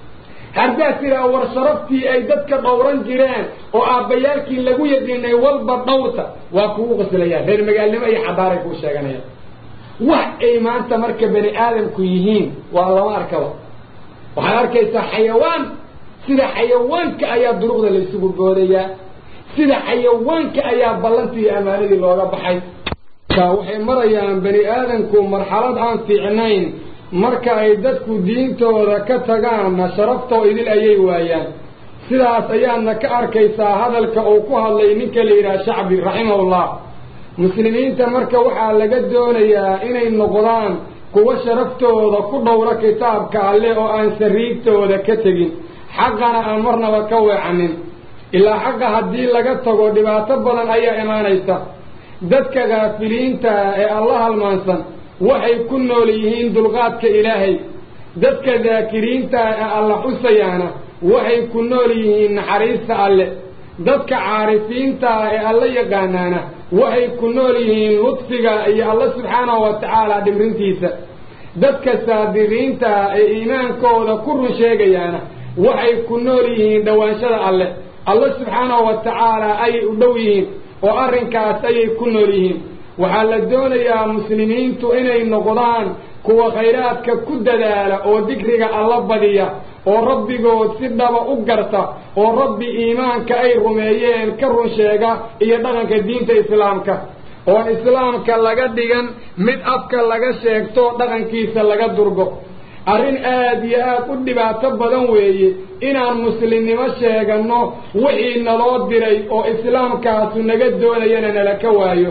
هداد سيرا ورشرفتي أي دادك دوران جيران وآبيالكي لقو يدين والبا دورتا وكو قصليين غير مقال لما أي حضارك وشاقنايا وح أي ما أنت مركب بني آدم كيهين والله ما أركبه وحالاركيسا حيوان سيدا حيوانك أيا دروغدا ليسوغو بوريا سيدا حيوانك أيا بلانتي أمانيدي لوغا بحي وحي مريان بني آدمكو مرحلة عن في عنين مركا أي دادكو دينتو ركتغان شرفتو إذن أيي وايان سيدا أسيان كأركيسا هذا الكأوكوها اللي منك ليرا شعبي رحمه الله مسلمين تمركا وحا لقدونيا إني النقضان كوا شرفتو ذا كدورا كتابك عليه وأن سريكتو ذا كتغين حقنا أمرنا وكوي عنين إلا حق هدين لقدتك ودباتب بلن أي إيمانيسا دادك غافلين تا الله المانسان وحي كنو ليهين دلغاتك إلهي دادك ذاكرين تا الله حسيانا وحي كنو ليهين حريص الله دادك عارفين تا الله يقانانا وحي كنو ليهين لطفك أي الله سبحانه وتعالى دمرنتيسا دادك سابقين تا إيمانكو ذا كل شيء waxay ku nool yihiin dhawaanshada alle Allah subhanahu wa ta'ala ay u dhow yihiin oo arrinkaas ay ku nool yihiin waxa la doonayaa muslimiintu inay noqdaan kuwa khayraadka ku dadaala oo dhikriga alla badiya oo rabbigood si dhaba u garta oo rabbi iimaanka ay rumeeyeen ka run sheega iyo dhaqanka diinta islaamka oo islaamka laga dhigan mid afka laga sheegto dhaqankiisa laga durgo arrin aad iyo aad u dhibaato badan weeye inaan muslimnimo sheegano wixii naloo diray oo islaamkaasu naga doonayana nala ka waayo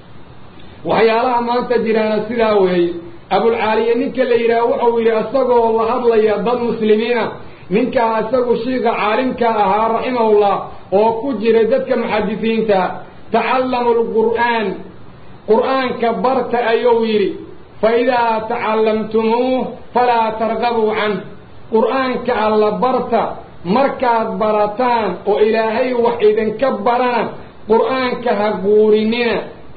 waxyaalaha maanta jirana sidaa weeye abulcaaliye ninka la yidhaah wuxuu yidhi isagoo la hadlaya dad muslimiina ninkaa isagu shiiqa caalimka ahaa raximahullah oo ku jira dadka muxadisiinta tacallamu lqur'aan qur'aanka barta ayuu yidhi فإذا تعلمتموه فلا ترغبوا عنه قرآن كألا برتا مركات برتان وإلهي وحيدا كبرنا قرآن كهقورننا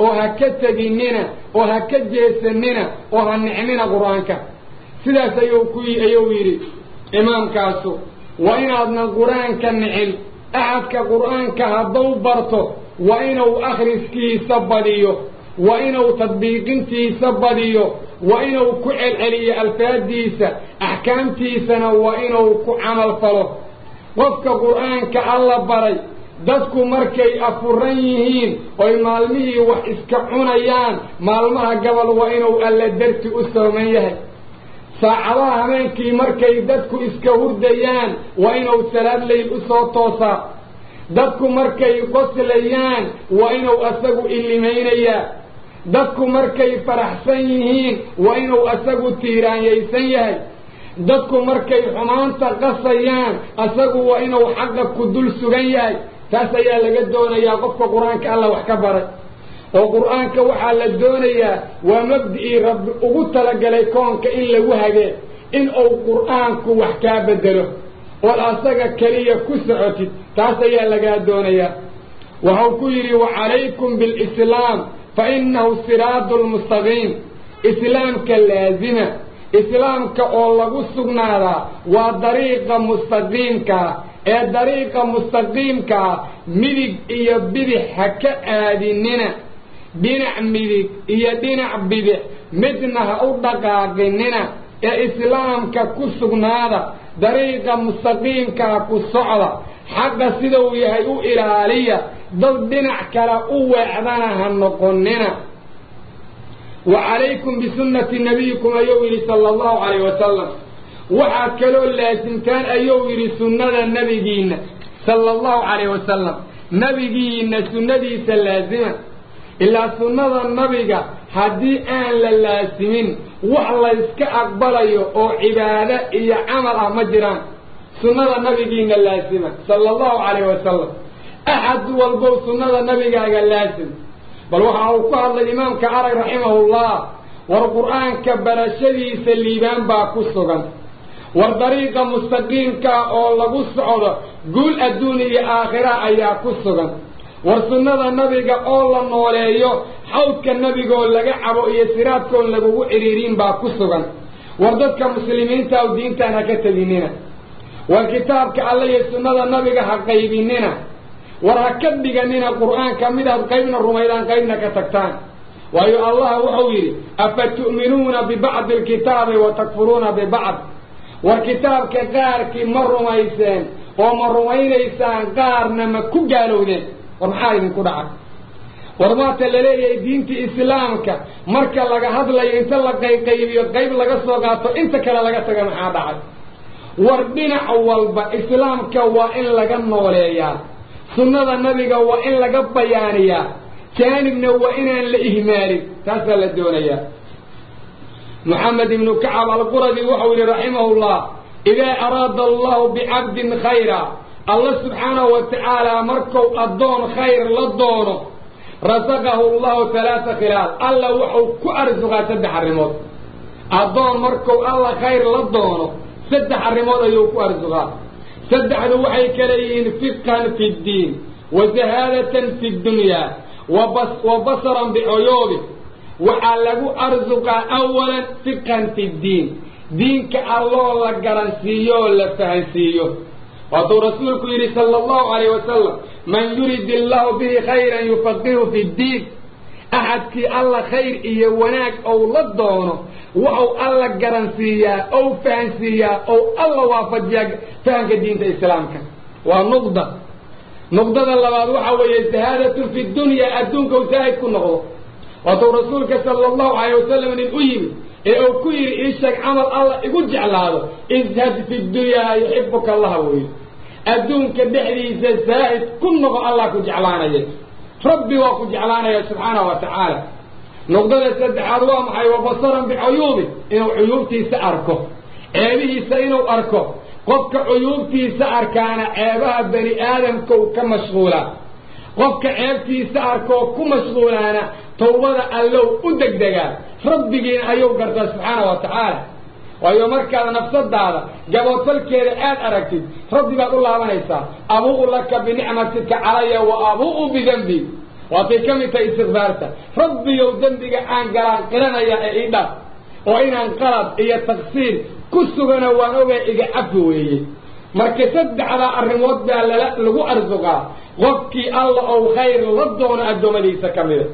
وهكتجننا وهكجيسننا وهنعمنا قرآنك سيدا سيوكي أيويري إمام كاسو وإن أدنا القرآن كالنعل أحد كقرآن كهضو برتو وإنه أخرسكي سبديو وإنه تطبيقنتي سبديو وإنه كعل علي الفاديسة أحكامتيسنا وإنه كعمل فلو وفك قرآن كالله بري دادكو مركي أفرينيهين ويمالميه وإسكعونيان مالمها قبل وإنه ألا درت أسر من يهي ساعدها منكي مركي دادكو إسكهرديان وإنه سلاد ليل أسر توسا دادكو مركي قسليان وإنه أسقو إلي مينيا dadku markay faraxsan yihiin waa inuu asagu tiiraanyaysan yahay dadku markay xumaanta qasayaan asagu waa inuu xaqa ku dul sugan yahay taas ayaa laga doonayaa qofka qur-aanka alla wax ka baray oo qur-aanka waxaa la doonayaa waa mabdicii rabbi ugu talagalay koonka in lagu hagee in uu qur-aanku wax kaa bedelo ood asaga keliya ku socotid taas ayaa lagaa doonayaa waxau ku yidhi wacalaykum bilislaam fa innahu siraadu lmustaqiim islaamka laazima islaamka oo lagu sugnaadaa waa dariiqa mustaqiimkaa ee dariiqa mustaqiimkaa midig iyo bidix ha ka aadinina dhinac midig iyo dhinac bidix midna ha u dhaqaaqinina ee islaamka ku sugnaada dariiqa mustaqiimkaa ku socda xaqa sidau yahay u ilaaliya dad dhinac kale u weecdana ha noqonina وعليكم بسنة نبيكم أيوه صلى الله عليه وسلم وحكلوا لازم كان أيوه سنة النبيين صلى الله عليه وسلم نبيين سنة سلازمة إلا سنة النبي هدي آن للازمين والله يسك أقبل أو عبادة إيا عمل مجران سنة النبيين اللازمة صلى الله عليه وسلم أحد والبو سنة النبي اللازم بل وحاو قال الإمام كعري رحمه الله والقرآن كبرشدي سليبان باكسوغا والطريقة مستقيم كأولا قصعودا قول الدنيا آخرة أيا كسوغا والسنة النبي أولا نوليو حوك النبي قول لك عبو إيسيرات كون لقو إريرين باكسوغا ورددك مسلمين تاو دين تانا كتبينينا والكتاب كالله السنة النبي حقيبينينا وركب بجنين القرآن كمدة قيمنا الرميلان قيمنا كتكتان وأي الله وحويري أفتؤمنون ببعض الكتاب وتكفرون ببعض والكتاب كذارك مر ميسان ومر ميسان قارنا ما كجالوا ذي ورحاين كدعك ورمات الليلة دينت إسلامك مركا لك هذا لا ينسلك قيبي قيب لك الصغاط انت كلا لك تجمع عدعك وردنا أول بإسلامك وإن لك النوليات سنة النبي وإن لقى بيانيا كان وإن لإهمال تسأل الدنيا محمد بن كعب القرظي وحول رحمه الله إذا أراد الله بعبد خيرا الله سبحانه وتعالى مركو الدون خير للدون رزقه الله ثلاث خلال الله وحو كأرزقها سدح الرموت الدون مركو الله خير للدون سدح الرموت أيو كأرزقها سدحوا وحي كليين فقها في الدين وزهادة في الدنيا وبص وبصرا بعيوبه وحلقوا أرزقا أولا فقها في الدين دينك الله لقرنسيو لفهنسيو وطو رسولك يري صلى الله عليه وسلم من يريد الله به خيرا يفقه في الدين أحد كي الله خير إيه وناك أو لدونه وأو الله قرنسيا أو فانسيا أو الله وافجيك فانك دين إسلامك ونقضة نقضة الله وحوى يزدهادة في الدنيا أدونك وزاهد كل نقضة وطو رسولك صلى الله عليه وسلم من الأيم أو كير إيشك عمل الله يقول جعل هذا ازهد في الدنيا يحبك الله ويه أدونك بحري زاهد كل نقضة الله كجعلانا يه ربي وكو جعلانا سبحانه وتعالى نقدر سدح أروام حي وبصرا بعيوبه إنه عيوبتي سأركه عيبه سإنه أركه قفك عيوبتي سأركان عيبها بني آدم كو كمشغولا قفك عيبتي سأركه كمشغولانا توبة اللو أدك دقا ربي جين أيوب قرد سبحانه وتعالى وأيوم مركز نفس الدارة جابوا تلك الآن أركتد ربي بقول الله ما يسا أبوء لك بنعمتك علي وأبوء بذنبي وفي كم استغفارته ربي يو ذنبك عن قران قرنا يا إيدا وإن انقرض إيا التقصير كسوغنا وانوغا إيا عفوه مركزد على الرموت بألا لا لغو أرزقها وفكي الله أو خير لدون أدوم ليس كامل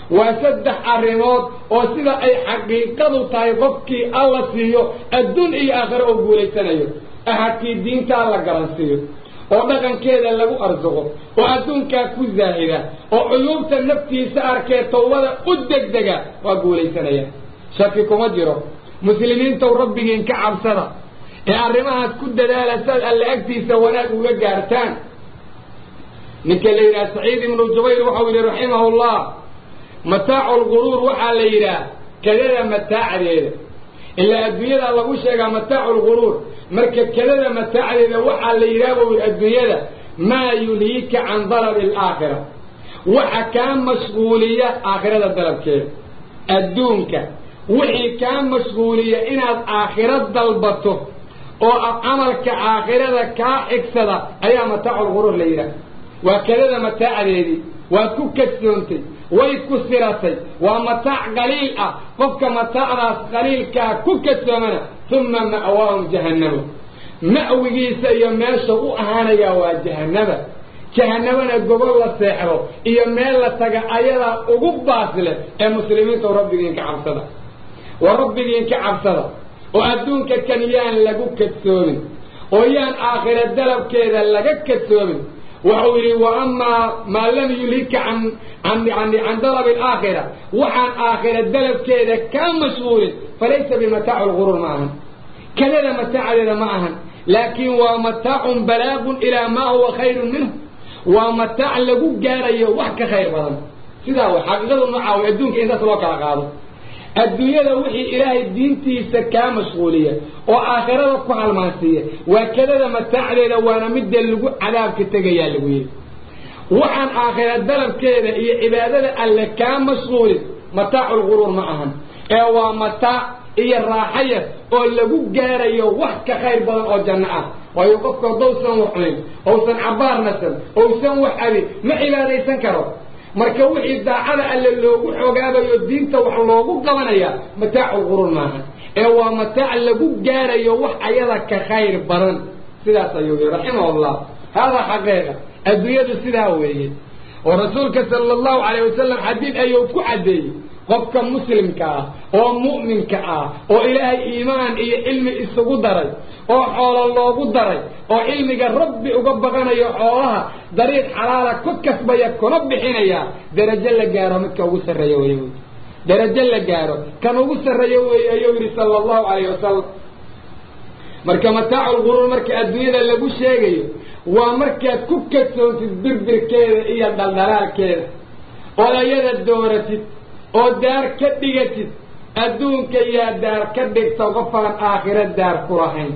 وسدح الرموت وسيدا أي حقيقة طيبكي الله سيو الدون إي آخر أقولي سنيو أحكي دين تعالى قران سيو ودقن كذا لغو أرزقه وأدونك كزاهدة وعيوبة النفسي سأركي طوالة أدك دقا وأقولي سنيا شاكيكم أجره مسلمين تو ربهم كعب سنة أرمها كد دالة سأل اللي أكتي سوانات وقارتان نكالينا سعيد بن الجبير وحولي رحمه الله متاع الغرور وحا ليرا كذا متاع ليرا إلا الدنيا الله وشيغا متاع الغرور مركب كذا متاع ليرا وحا ليرا والدنيا ما يلهيك عن ضرر الآخرة وحكام مسؤولية آخرة الضرب كيف الدونك وحي كان مسؤولية إن الآخرة ضلبته أو عملك آخرة كاحكسة أي متاع الغرور ليرا وكذا متاع ليري وكوكسونتي ويكسرتي ومتاع قليل قفك متاع راس قليل كوكسومنا ثم مأواهم جهنم مأوي سيماشا وأهانا وجهنم جهنمنا قبل السحر إيا ميلا تقع أيضا أقب باطلة المسلمين وربك عبصدا وربك عبصدا وأدونك كنيان لقوك كتسومن ويان آخر الدلب كذا لقوك كتسومن وعوري وأما ما لم يليك عن عن عن عن دلب الآخرة وعن آخر الدلب كذا كان مسؤول فليس بمتاع الغرور معهم كذا متاع إلى معهم لكن ومتاع بلاغ إلى ما هو خير منه ومتاع لقوك جاري وحك خير بدن سيدا هو حقيقة معه أدونك إنت سلوك على قاضي الدنيا لو وحي إلهي الدين تيسكا مسؤولية وآخرة وقع الماسية وكذا متاع لي لو أنا مدى اللقو عذاب كتاقيا اللقوية وعن آخرة الدلب كذا هي عبادة اللي كان مسؤولي متاع الغرور معهم ايوا متاع هي الراحية واللقو جاري وحك خير بدن أو جنة ويقفك دوسا وحلين أو سن عبار نسل أو سن وحالي ما عبادة سنكروا marka wixii daacada alle loogu xogaabayo diinta wax loogu qabanaya mataac الغرور maaha ee waa mataac lagu gaarayo wax ayada ka khayr badan sidaas ayuu raximahullah hada xaqiiqa adduunyadu sidaa weeye oo rasuulka sallallahu alayhi wasallam hadith ayuu ku cadeeyay qofka muslimka ah oo mu'minka ah oo ilaahay iimaan iyo ilmi isugu daray oo xoolo loogu daray oo ilmiga rabbi uga baqanayo xoolaha dariiq xalaala ku kasbaya kuna bixinaya darajo la gaaro midka ugu sareeyo weeyo darajo la gaaro kan ugu sareeyo weeyo ayuu sallallahu alayhi wasallam marka mataac الغرور marka adduunyada lagu sheegayo waa markaad ku kadsoontid birbirkeeda iyo daldalaalkeeda oo ayada dooratid oo daar ka dhigatid adduunka yaa daar ka dhigta qofaan aakhira daar ku lahayn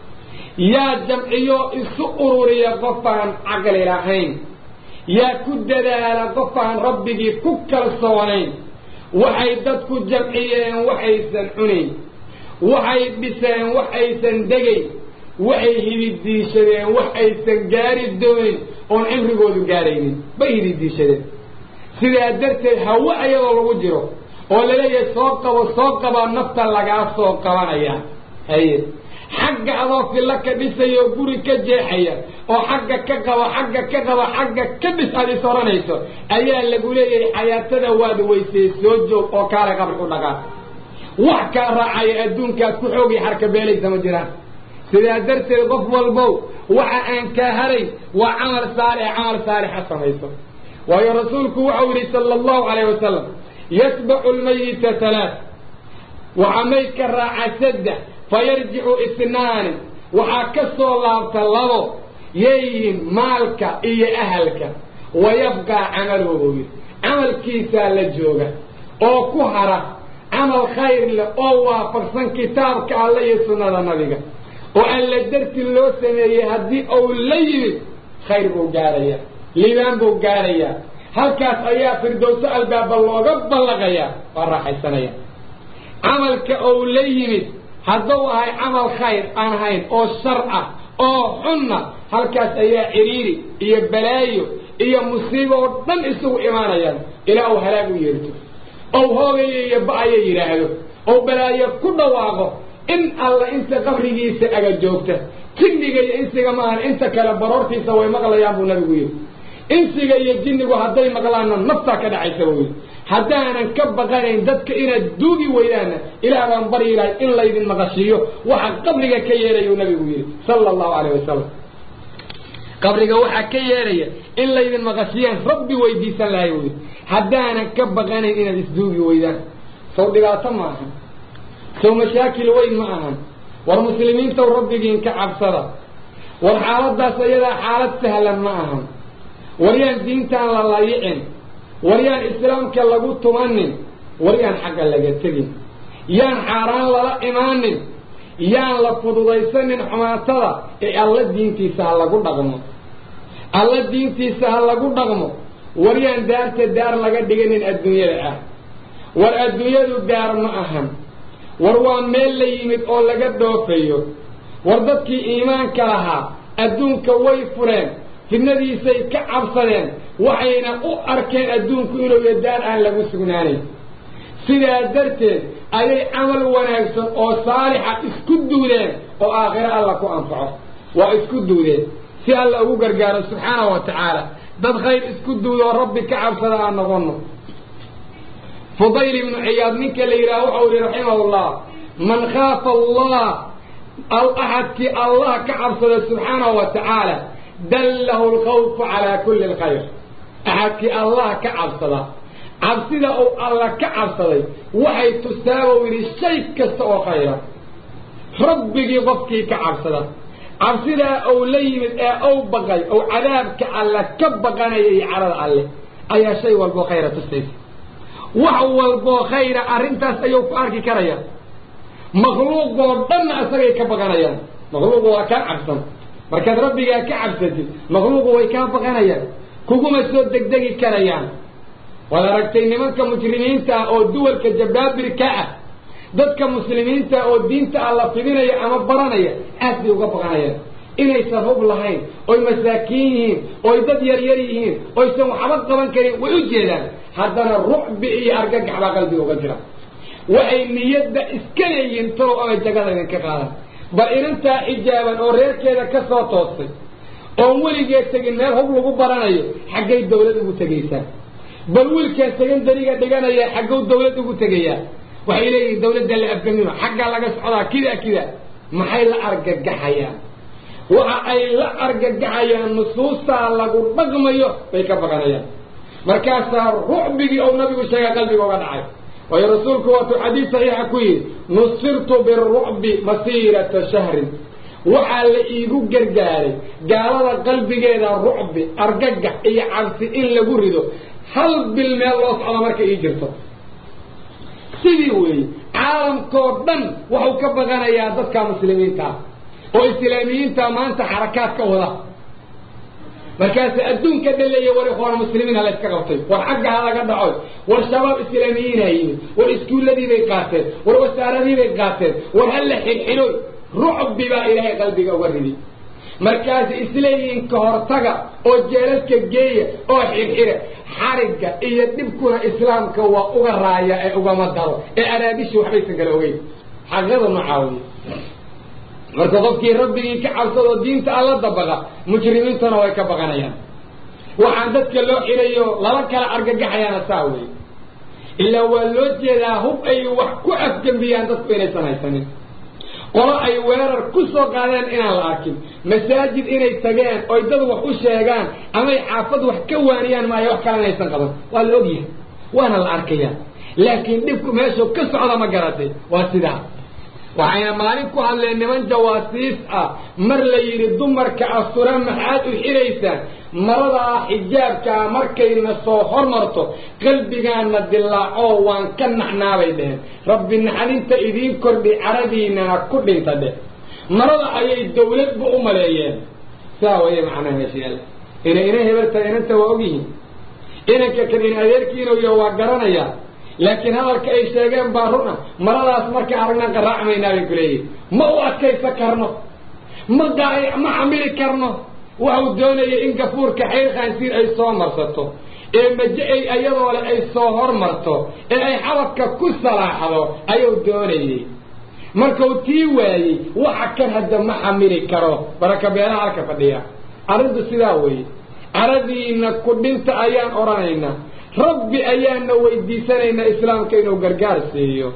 yaa jamciyo isu ururiya qofaan caqli lahayn yaa ku dadaala qofaan rabbigii ku kalsoonayn waxay dadku jamciyeen waxaysan cunayn waxay dhiseen waxaysan degayn waxay hididiishadeen waxaysan gaari doonin oon cimrigoodu gaaraynin bay hididiishadeen sidaa darteed hawa ayadoo lagu jiro oo laleeyahay soo qabo soo qabaa nafta lagaa soo qabanaya haye xagga adoo filla ka dhisayo guri ka jeexaya oo xagga ka qaba xagga ka qaba xagga ka dhis aad is oranayso ayaa lagu leeyahay xayaatada waad weysay soo joog oo kaale qabri u dhaqaa wax ka raacay adduunkaad ku xoogi harka beelaysa ma jiraan sidaa darteed qof walbow waxa aan ka haray waa camal saalix camal saalix samayso ويا رسولك وعوري صلى الله عليه وسلم يتبع الميت ثلاث وعميك الراعة سدة فيرجع اثنان وعكسوا الله تلابو يين مالك إيا أهلك ويبقى عمله عمل كيسا للجوغة أو كهرة عمل خير أو وافرسان كتابك عليه السنة النبي وأن لدرت اللوسن يهدي أو الليل خير بجارية ليبان بوغاريا halkaas ayaa firdowsa albaab looga balaqaya waa raaxaysanaya amalka oo la yimid hadduu ahay amal khayr aan ahayn oo shar ah oo xunna halkaas ayaa ciriiri iyo balaayo iyo musiibo oo dhan isugu imaanayaan ilaa uu halaag u yeerto oo hoogayo iyo baayo yiraahdo oo balaayo ku dhawaaqo in alla inta qabrigiisa aga joogta jinniga iyo insiga maahan inta kala baroortiisa way maqlayaan buu nabigu yiri insiga iyo jinnigu hadday maqlaana nafta ka dhacaysa way hadaanan ka baqanayn dadka inaad duugi weydaana ilaahay baan bari ilaahay in laydin maqashiyo waxa qabriga ka yeerayo nabigu yiri sallallahu alayhi wasallam qabriga waxa ka yeeraya in laydin maqashiyaan rabbi weydiisan lahayd way hadaanan ka baqanayn inaad isduugi weydaan soo dhibaato ma aha soo mashaakil weyn ma aha war muslimiinta rabbigiin ka cabsada war xaaladaas ayada xaalad sahlan ma aha وريان دينتان لا لايعين وريان إسلام كاللغو تمنن وريان حقا لغتغين يان حاران للا إيمان يان لفضليسن حماتلا إي الله دين تيسا لغو دغمو الله دين تيسا لغو دغمو وريان دارت دار لغا دغنين الدنيا لأه والدنيا دار ما أهم وروان ميل ليمد أو لغا دوفيو وردتك إيمان كلها أدونك ويفرين في النبي سي كعبصدين وحينا أو أركان أدونك إنو يدار أهل لغو سقناني سيدا درتين أي عمل وناكسن أو صالحة اسكدوا لين أو آخر الله كو أنفعه واسكدوا لين سي الله أقر قال سبحانه وتعالى داد خير اسكدوا يا ربي كعبصدين نظنه فضيل بن عياض منك اللي يراوحه رحمه الله من خاف الله الأحد كي الله كعبصد سبحانه وتعالى دله الخوف على كل الخير أحد كي الله كعبصد عبصد أو الله كعبصد وحي تستاوي للشيء كستوى خيرا ربك يضفكي كعبصد عبصد أو ليمد أو بغي أو عذاب كالله كبغاني يعرض عليه أي شيء والبو خيرا تستيس وحو والبو خيرا أرنتاس أيوك أركي كريا مخلوق ودن أسرع كبغانيا مخلوق وكان عبسا مركز ربي كعبسة مخلوق وكان بغانيا كوكو مسود دق دق كريان ولا ركتين من كمجرمين تا أو دول كجباب ركعة ضد كمسلمين تا أو دين تا الله في دينا يا أما برانيا أسدي وكبغانيا إن يسرب لهين أو مساكين أو يدد يريريين أو يسمو حبط طبعا كريم ويجينا هذا الرعب إيه أرجع على قلبي وقدره وأن يد إسكاليين تروا أما الجقادة من كقادة بل إن أنت إجابا أو رير كذا كسر توصي أو ولي جيت تجين مال هم لغو برانايا حقا الدولة دقو تجيسا بل ولي كان تجين دريقة دقانايا حقا الدولة دقو تجيا وحيلي الدولة دالي أفقنينه حقا لغا سعودها كذا كذا محاي لا أرقى قحيان وحاي لا أرقى قحيان نصوصا لغو بقميو بيكا بقانايا مركاسا رعبي أو نبي وشيء قلبي وقنعي ويا رسولك وفي حديث صحيح كويس نصرت بالرعب مسيرة شهر وحال إيقو قرقاري قال قلبي قيدا الرعب أرقق إي عبسي إلا قرده هل بالمال وصعنا مركا إيجرته سيديوي عالم كوردن وحو كبغانا يا دادك مسلمين تا وإسلاميين تا ما أنت حركات كوضا مركز أدون كدلية ورخوان المسلمين هلا يتكاوتي والحق هذا قد عود والشباب الإسلاميين هين والإسكول الذي بيقاتل والوسارة الذي بيقاتل والهلا حلو رعب بما إلهي قلبك أوردي مركز إسلاميين كهرتقى أو جالسك الجية أو حرحرة حرقة إيا تبكونا إسلامك وأغرايا أغمدر إيه أراديش وحبيسك الأوغي حقا معاوني marka qofkii rabbigii ka cabsado diinta alla dabaqa mujrimiintana way ka baqanayaan waxaan dadka loo xirayo laba kala argagaxayana saaway illa waa loo jeedaa hub ay wax ku afgambiyaan dadku inay samaysanin qolo ay weerar ku soo qaadeen inaan la arkin masaajid inay tageen oo dad wax u sheegaan ama ay xaafad wax ka waaniyaan ma ay wax kale inaysan qaban waa la ogyahay waana la arkayaa laakiin dhibku meesha ka socda ma garatay waa sidaa وحين مالك هذا لمن جواسيس مر لي الدمر كأسرة محاد الحريسة مرضى حجاب كمركي الصوحر مرته قلبي كان ندلع أو وان كان نحنا بيدين رب النحلين تأذين كرد عربينا كل انتبه مرضى أي الدولة بأملايين ساوية معنا ماشيال إن إنه هبرت إن أنت وأبيه إنك كدين أذيركين ويوقرنا يا لكن هذا الكأي شيئاً بارنا مرة أسمرك عرنا قرع مينا بكليه ما هو كيف كرنه ما داعي ما عمل كرنه وهو دوني إن كفور كحيل خانسير أي صور مرسته إيه مجئي أيضا ولا أي صور مرته إيه أي حوك كل صلاحه أيو دوني مركو تيوالي وحكا هذا ما عمل كره بركة بيانا عركة فديا أرد السلاوي أردي إن كدنت أيان أورانينا ربي أيانا ويدي سنين إسلام كينو قرقار سيئو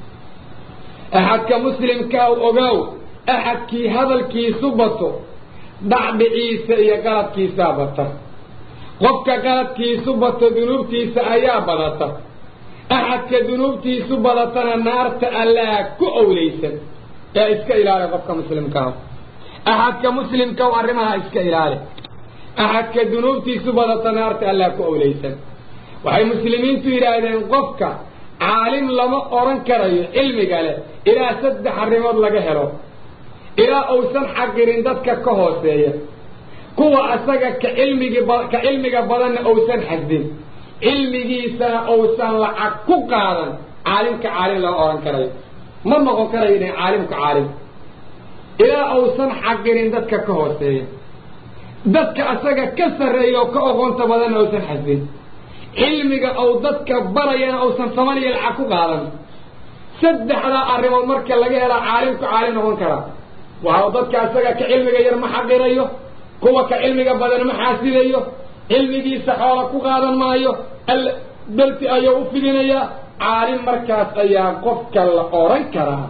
أحد كمسلم كاو أغاو أحد كي هذا الكي سبطو بعد عيسى يقالت كي سابطة قفك قالت كي سبطو ذنوب تيسى أيا بلطة أحد كذنوب تيسى بلطنا النار تألا كؤو ليسا يا إسكا إلالي قفك مسلم كاو أحد كمسلم كاو أرمها إسكا إلالي أحد كذنوب تيسى بلطنا النار تألا كؤو ليسا waxay muslimiintu yidhaahdeen qofka caalim lama oran karayo cilmiga leh ilaa saddex arrimood laga helo ilaa uusan xaqirin dadka ka hooseeya kuwa asaga ka cilmigi ka cilmiga badanna uusan xasdin cilmigiisana uusan lacag ku qaadan caalimka caalim lama oran karayo ma noqon karayo inay caalimka caalim ilaa uusan xaqirin dadka ka hooseeya dadka asaga ka sarreeya oo ka aqoonta badanna uusan xasdin cilmiga ou dadka barayana uusan saman iyo lacag ku qaadan saddexdaa arrimood marka laga helaa caalimku caalim noqon karaa waxaa dadka asaga ka cilmiga yar ma xaqirayo kuwa ka cilmiga badan ma xaasidayo cilmigiisa xoola ku qaadan maayo dalti ayuu u fidinayaa caalim markaas ayaa qofka la oran karaa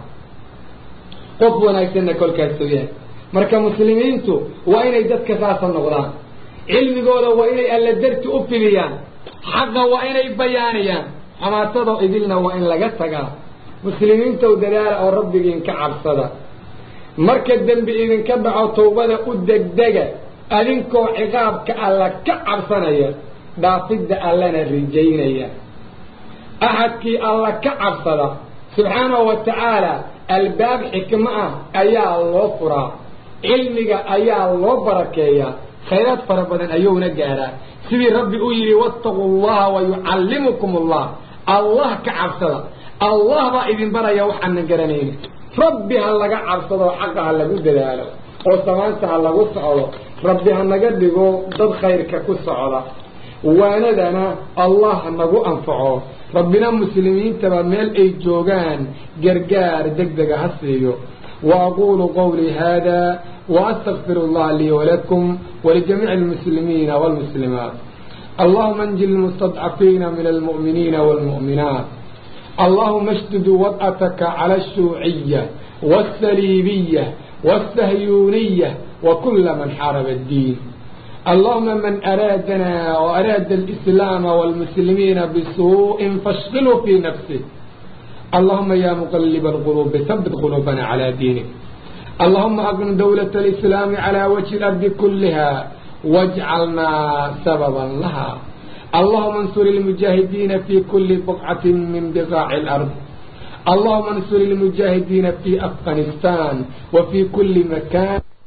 qof wanaagsanna kolkaas soo yahay marka muslimiintu waa inay dadka saasa noqdaan cilmigooda waa inay alla darti u fidiyaan xaqa waa inay bayaaniyaan xamaasado idilna waa in laga tagaa muslimiintow dadaala oo rabbigiin ka cabsada marka dembi idinka dhaco tawbada u degdega adinkoo ciqaabka alla ka cabsanaya dhaafidda allana rijaynaya axadkii alla ka cabsada subxaanahu wa tacaala albaab xikmo ah ayaa loo furaa cilmiga ayaa loo barakeeyaa khayraad fara badan ayuuna gaaraa sidii rabbi u yidhi wattaquu allaha wayucallimukum allah allah ka cabsada allah baa idin baraya waxaanan garanayni rabbi ha laga cabsado xaqa ha lagu dadaalo oo samaanta ha lagu socdo rabbi ha naga dhigo dad khayrka ku socda waanadana allah ha nagu anfaco rabbina muslimiintaba meel ay joogaan gargaar degdega ha siiyo وأقول قولي هذا وأستغفر الله لي ولكم ولجميع المسلمين والمسلمات اللهم انجل المستضعفين من المؤمنين والمؤمنات اللهم اشدد وطأتك على الشيوعية والسليبية والسهيونية وكل من حارب الدين اللهم من أرادنا وأراد الإسلام والمسلمين بسوء فاشغله في نفسه اللهم يا مقلب القلوب ثبت قلوبنا على دينك اللهم أقم دولة الإسلام على وجه الأرض كلها واجعلنا سببا لها اللهم انصر المجاهدين في كل بقعة من بقاع الأرض اللهم انصر المجاهدين في أفغانستان وفي كل مكان